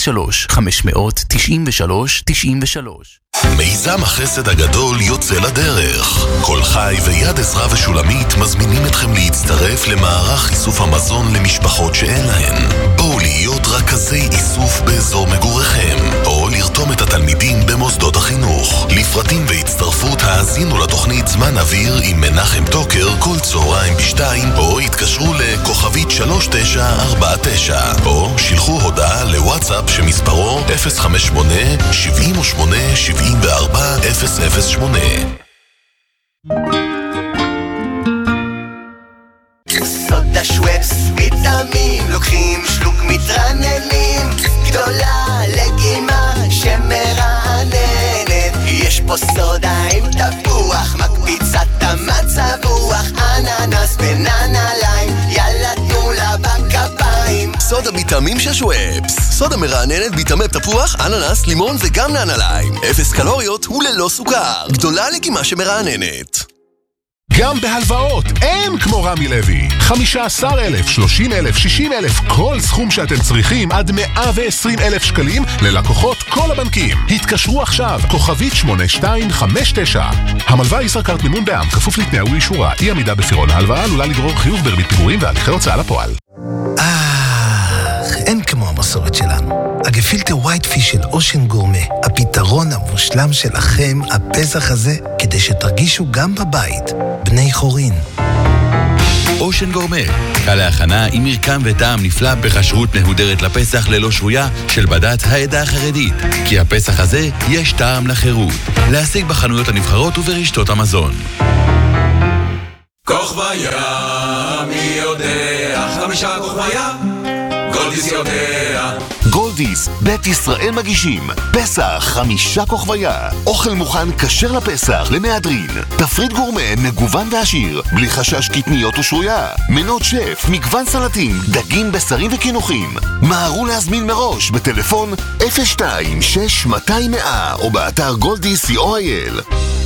ל-03-593-93. מיזם החסד הגדול יוצא לדרך. כל חי ויד עזרא ושולמית מזמינים אתכם להצטרף למערך איסוף המזון למשפחות שאין להן. בואו להיות רכזי איסוף באזור מגוריכם, או לרתום את התלמידים במוסדות החינוך. לפרטים והצטרפות האזינו לתוכנית זמן אוויר עם מנחם טוקר כל צהריים ב2, או התקשרו לכוכבית 3949, או שילחו הודעה לוואטסאפ שמספרו 058-78-74-008. סודה שוואפס ויטמין, לוקחים שלוק מתרננים, גדולה לגימה שמרעננת. יש פה סודה עם תפוח, מקפיצה את המצב רוח, אננס בננה ליים, יאללה תנו לה בכפיים. סודה ויטמין של שוואפס, סודה מרעננת, ויטמין תפוח, אננס, לימון וגם ננה ליים. 0 קלוריות וללא סוכר, גדולה לגימה שמרעננת. גם בהלוואות אין כמו רמי לוי. 15,000, 30,000, 60,000, כל סכום שאתם צריכים עד 120,000 שקלים ללקוחות כל הבנקים. התקשרו עכשיו, כוכבית 8259. המלווה ישראכרט מימון בע"מ, כפוף לתנאיה ולאישורה. אי עמידה בפירעון ההלוואה עלולה לגרור חיוב בריבית פיגורים והליכי הוצאה לפועל. אין כמו המסורת שלנו. הגפילטר ווייט פיש של אושן גורמה, הפתרון המושלם שלכם הפסח הזה, כדי שתרגישו גם בבית בני חורין. אושן גורמה, קל להכנה עם מרקם וטעם נפלא בכשרות מהודרת לפסח ללא שרויה של בדת העדה החרדית. כי הפסח הזה יש טעם לחירות. להשיג בחנויות הנבחרות וברשתות המזון. כוכביה, מי יודע, 5 כוכביה, גולדיס יודע. גולדיס, בית ישראל מגישים פסח 5 כוכביה, אוכל מוכן כשר לפסח למהדרין, תפריט גורמה מגוון ועשיר בלי חשש קטניות ושרויה, מנות שף, מגוון סלטים, דגים, בשרים וכינוחים. מהרו להזמין מראש בטלפון 026-200-100 או באתר goldies.co.il.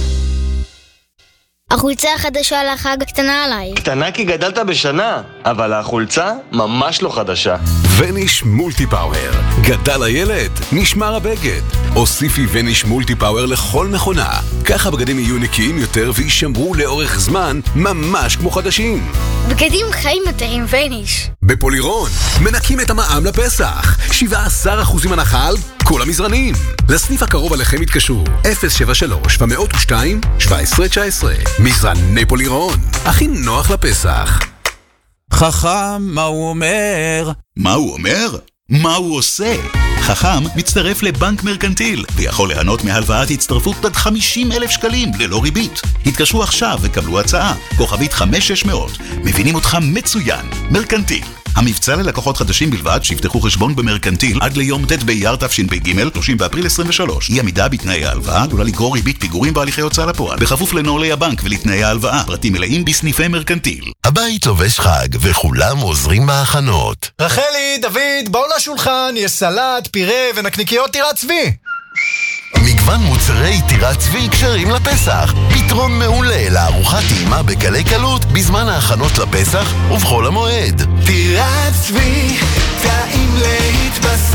החולצה החדשה לחג קטנה עליי. קטנה כי גדלת בשנה, אבל החולצה ממש לא חדשה. וניש מולטי פאוור. גדל הילד, נשמר הבגד. הוסיפי וניש מולטי פאוור לכל מכונה. ככה בגדים יהיו נקיים יותר וישמרו לאורך זמן ממש כמו חדשים. בגדים חיים יותר עם וניש. בפולירון, מנקים את המע"מ לפסח. 17% הנחה על כל המזרנים. לסניף הקרוב עליכם התקשרו 073-102-1719. מזרני פולירון, הכי נוח לפסח. חכם, מה הוא אומר? מה הוא אומר? מה הוא עושה? חכם מצטרף לבנק מרקנטיל ויכול ליהנות מהלוואת הצטרפות עד 50,000 שקלים ללא ריבית. התקשרו עכשיו וקבלו הצעה, כוכבית 5600. מבינים אותך מצוין. מרקנטיל. המבצע ללקוחות חדשים בלבד שיפתחו חשבון במרקנטיל עד ליום ט' באייר תשפ"ג, 30 באפריל 23. אי עמידה בתנאי ההלוואה עלולה לגרור ריבית פיגורים והליכי הוצאה לפועל, בכפוף לנוהלי הבנק ולתנאי ההלוואה. פרטים מלאים בסניפי מרקנטיל. הבית לובש חג וכולם עוזרים בהכנות. רחלי, דוד, בואו לשולחן, יש סלט, פירה ונקניקיות טירת צבי. מגוון מוצרי טירת צבי קשרים לפסח, פתרון מעולה לארוחת טעימה בקלי קלות בזמן ההכנות לפסח ובחול המועד. טירת צבי, טעים להתבשר,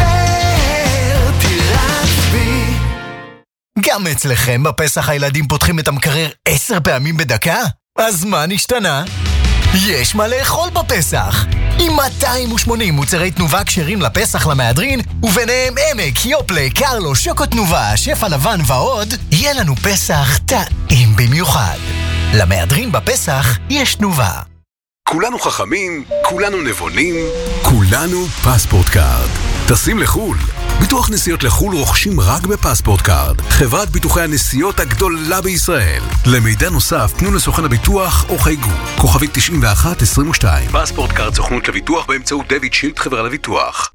טירת צבי. גם אצלכם בפסח הילדים פותחים את המקרר 10 פעמים בדקה? אז מה נשתנה? יש מה לאכול בפסח! עם 280 מוצרי תנובה כשרים לפסח למהדרין, וביניהם עמק, יופלה, קרלו, שוקו תנובה, שף הלבן ועוד, יהיה לנו פסח טעים במיוחד. למהדרין בפסח יש תנובה. כולנו חכמים, כולנו נבונים, כולנו פספורט קארד. טסים לחול. ביטוח נסיעות לחול רוכשים רק בפספורט קארד, חברת ביטוחי הנסיעות הגדולה בישראל. למידע נוסף פנו לסוכן הביטוח או חייגו, כוכבית 9122. פספורט קארד, סוכנות לביטוח באמצעות דויד שילד, חברה לביטוח.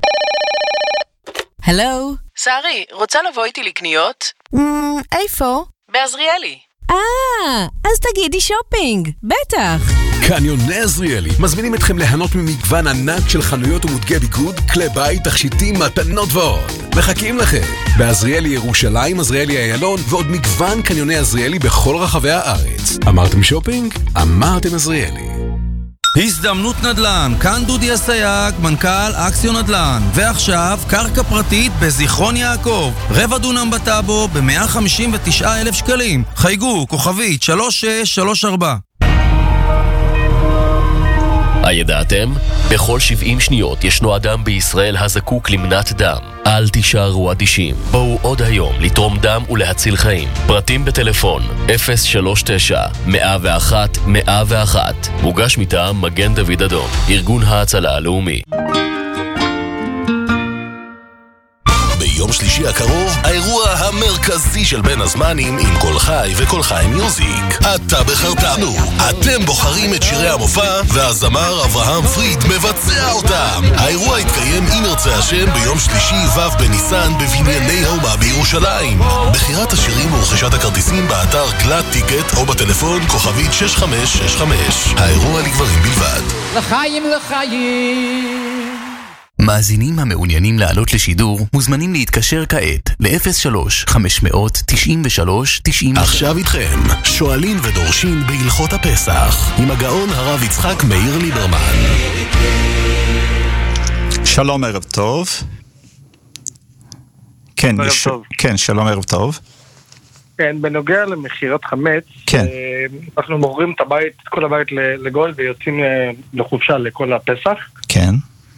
הלו? שרי, רוצה לבוא איתי לקניות? איפה? בעזריאלי. אז תגידי שופינג, בטח. קניוני עזריאלי מזמינים אתכם ליהנות ממגוון ענק של חנויות ומותגי ביגוד, כלי בית, תכשיטים, מתנות ועוד. מחכים לכם בעזריאלי ירושלים, עזריאלי איילון ועוד מגוון קניוני עזריאלי בכל רחבי הארץ. אמרתם שופינג? אמרתם עזריאלי. הזדמנות נדל"ן, כאן דודי אסייג, מנכ"ל אקסיון נדל"ן. ועכשיו, קרקע פרטית בזיכרון יעקב. רבע דונם בטאבו ב-159,000 שקלים. חייגו, כוכבית 3634. הידעתם? בכל 70 שניות ישנו אדם בישראל הזקוק למנת דם. אל תישארו אדישים. בואו עוד היום לתרום דם ולהציל חיים. פרטים בטלפון 039-101-101. מוגש מטעם מגן דוד אדום, ארגון ההצלה הלאומי. ביום שלישי הקרוב, האירוע המרכזי של בין הזמנים עם כל חי וכל חי מיוזיק. אתה בחרתנו. אתם בוחרים את שירי המופע, והזמר אברהם פריד מבצע אותם. האירוע יתקיים אם ירצה השם ביום שלישי ו' בניסן בבנייני האומה בירושלים. בחירת השירים ורכישת הכרטיסים באתר גלת טיקט או בטלפון כוכבית 6565. האירוע לגברים בלבד. לחיים לחיים. מאזינים המעוניינים לעלות לשידור מוזמנים להתקשר כעת ל-03-593-90. עכשיו איתכם, שואלים ודורשים בהלכות הפסח עם הגאון הרב יצחק מאיר ליברמן. שלום, ערב טוב. כן, כן, שלום, ערב טוב. כן, בנוגע למחירת חמץ, כן. אנחנו מוכרים את הבית, את כל הבית לגול ויוצאים לחופשה לכל הפסח. כן.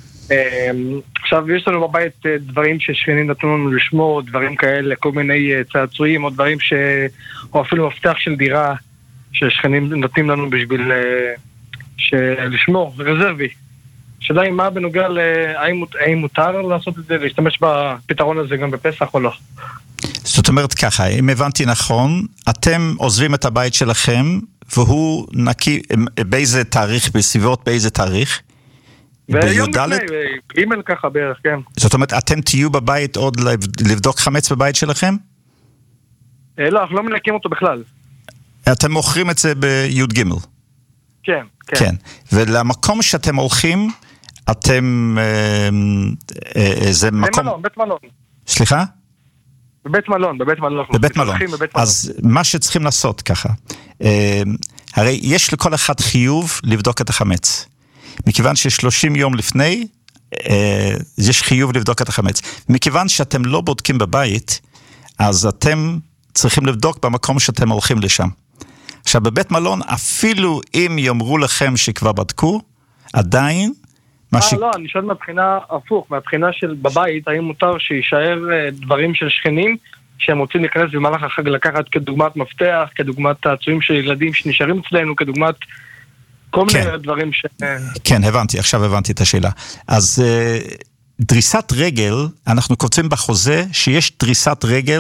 עכשיו יש לנו בבית דברים ששכנים נתנו לנו לשמור, דברים כאלה, כל מיני צעצועים או דברים או אפילו מפתח של דירה ששכנים נותנים לנו בשביל לשמור, רזרבי. שאלה היא מה בנוגע האם מותר לעשות את זה, להשתמש בפתרון הזה גם בפסח או לא? זאת אומרת ככה, אם הבנתי נכון, אתם עוזבים את הבית שלכם והוא נקי, באיזה תאריך, בסביבות באיזה תאריך? ביום לפני, ג' ככה בערך, כן. זאת אומרת, אתם תהיו בבית עוד לבדוק חמץ בבית שלכם? לא, אנחנו לא מנקים אותו בכלל. אתם מוכרים את זה בי"ג? כן, כן. כן, ולמקום שאתם הולכים, אתם... זה מקום... בית מלון. סליחה? בבית מלון. בבית מלון. אז מה שצריכים לעשות ככה, הרי יש לכל אחד חיוב לבדוק את החמץ. מכיוון ש30 יום לפני, יש חיוב לבדוק את החמץ. מכיוון שאתם לא בודקים בבית, אז אתם צריכים לבדוק במקום שאתם הולכים לשם. עכשיו, בבית מלון, אפילו אם יאמרו לכם שכבר בדקו, עדיין... לא, אני שואל מהבחינה הפוך, מהבחינה של בבית, האם מותר שישאר דברים של שכנים, שהם רוצים להיכנס במהלך החג לקחת כדוגמת מפתח, כדוגמת תעצועים של ילדים שנשארים אצלנו, כדוגמת... כל מיני דברים ש... כן, הבנתי, עכשיו הבנתי את השאלה. אז דריסת רגל, אנחנו קוצים בחוזה שיש דריסת רגל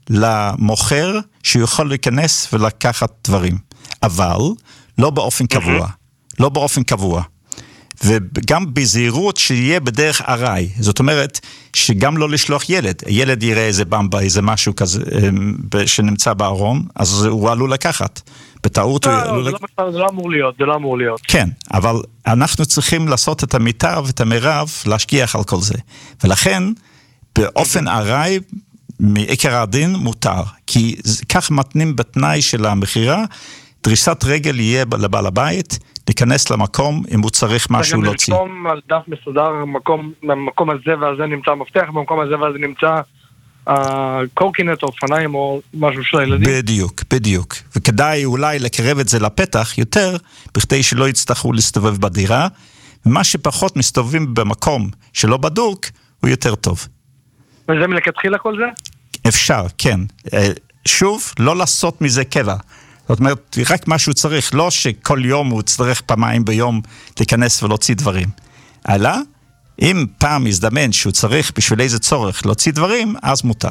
למוכר שיכול להיכנס ולקחת דברים. אבל לא באופן קבוע. לא באופן קבוע. וגם בזהירות שיהיה בדרך עריי. זאת אומרת, שגם לא לשלוח ילד. ילד יראה איזה במבה, איזה משהו כזה שנמצא בארון, אז הוא עלול לקחת. בטעות הוא עלול לקחת. זה לא אמור להיות. כן, אבל אנחנו צריכים לעשות את המיטב ואת המרב, להשגיח על כל זה. ולכן, באופן עריי, מעיקר הדין מותר. כי כך מתנים בתנאי של המחירה, דריסת רגל יהיה לבעל הבית, להיכנס למקום אם הוא צריך משהו להוציא. גם לרשום על דף מסודר, במקום הזה והזה נמצא המפתח, במקום הזה והזה נמצא קורקינט או אופניים או משהו של הילדים. בדיוק. וכדאי אולי לקרב את זה לפתח יותר, בכדי שלא יצטרכו להסתובב בדירה, ומה שפחות מסתובבים במקום שלא בדוק, הוא יותר טוב. וזה מלכתחילה כל זה? אפשר, כן. שוב, לא לעשות מזה קבע. זאת אומרת, רק מה שהוא צריך, לא שכל יום הוא צריך פעמיים ביום להיכנס ולהוציא דברים. אלא, אם פעם יזדמן שהוא צריך בשביל איזה צורך להוציא דברים, אז מותר.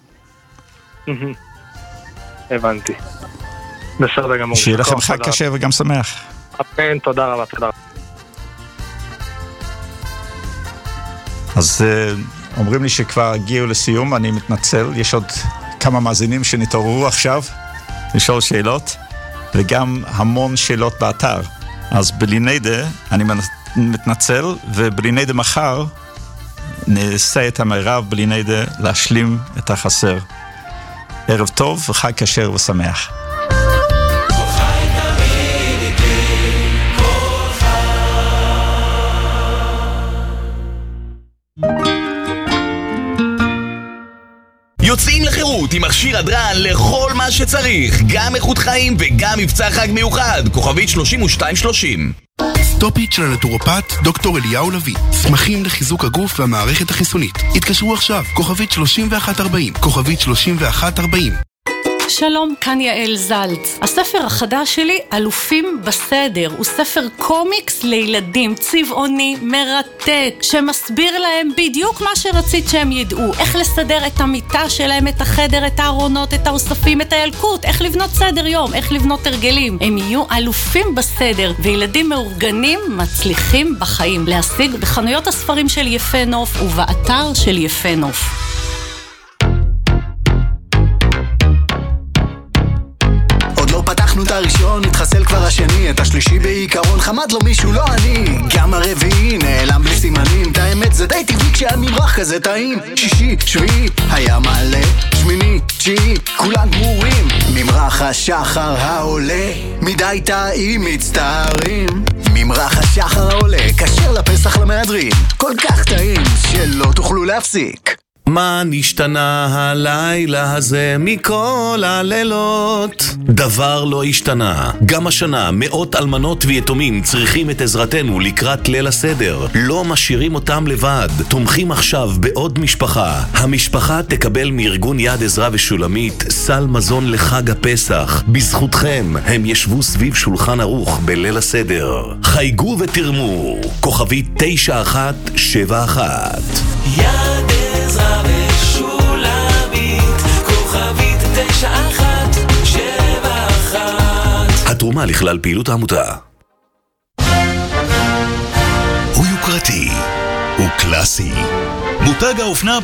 הבנתי. בסדר גמור. שיהיה לכם חג קשה וגם שמח. אמן, תודה רבה, תודה. אז אומרים לי שכבר הגיעו לסיום, אני מתנצל, יש עוד כמה מאזינים שנתעוררו עכשיו. לשאול שאלות, וגם המון שאלות באתר. אז בלינדה, אני מתנצל, ובלינדה מחר נעשה את המרב בלינדה להשלים את החסר. ערב טוב וחג כשר ושמח. התקדמות עם מכשיר הדרן לכל מה שצריך. גם איכות חיים וגם מבצע חג מיוחד. כוכבית 3230. סטופית של הנטורופט דוקטור אליהו לוי. צמחים לחיזוק הגוף והמערכת החיסונית. התקשרו עכשיו, כוכבית 3140, כוכבית 3140. שלום, כאן יעל זלץ. הספר החדש שלי, אלופים בסדר, הוא ספר קומיקס לילדים, צבעוני, מרתק, שמסביר להם בדיוק מה שרצית שהם ידעו. איך לסדר את המיטה שלהם, את החדר, את הארונות, את האוספים, את הילקוט, איך לבנות סדר יום, איך לבנות הרגלים. הם יהיו אלופים בסדר, וילדים מאורגנים מצליחים בחיים. להשיג בחנויות הספרים של יפה נוף ובאתר של יפה נוף. פתחנו את הראשון, התחסל כבר השני, את השלישי בעיקרון חמד לו מישהו, לא אני. גם הרביעי נעלם בלי סימנים, את האמת זה די טבעי כשהממרח כזה טעים. שישי, שביעי, היה מלא, שמיני, תשיעי, כולן גמורים. ממרח השחר העולה, מדי טעים מצטערים. ממרח השחר העולה, כשר לפסח למהדרין, כל כך טעים שלא תוכלו להפסיק. מה נשתנה הלילה הזה מכל הלילות? דבר לא השתנה. גם השנה מאות אלמנות ויתומים צריכים את עזרתנו לקראת ליל הסדר. לא משאירים אותם לבד. תומכים עכשיו בעוד משפחה. המשפחה תקבל מארגון יד עזרה ושולמית סל מזון לחג הפסח. בזכותכם הם ישבו סביב שולחן ערוך בליל הסדר. חייגו ותרמו. כוכבית 9171. יד עזרה ושולמית, כוכבית 9171. התרומה לכלל פעילות העמותה. הוא יוקרתי, הוא קלאסי. מותג האופנה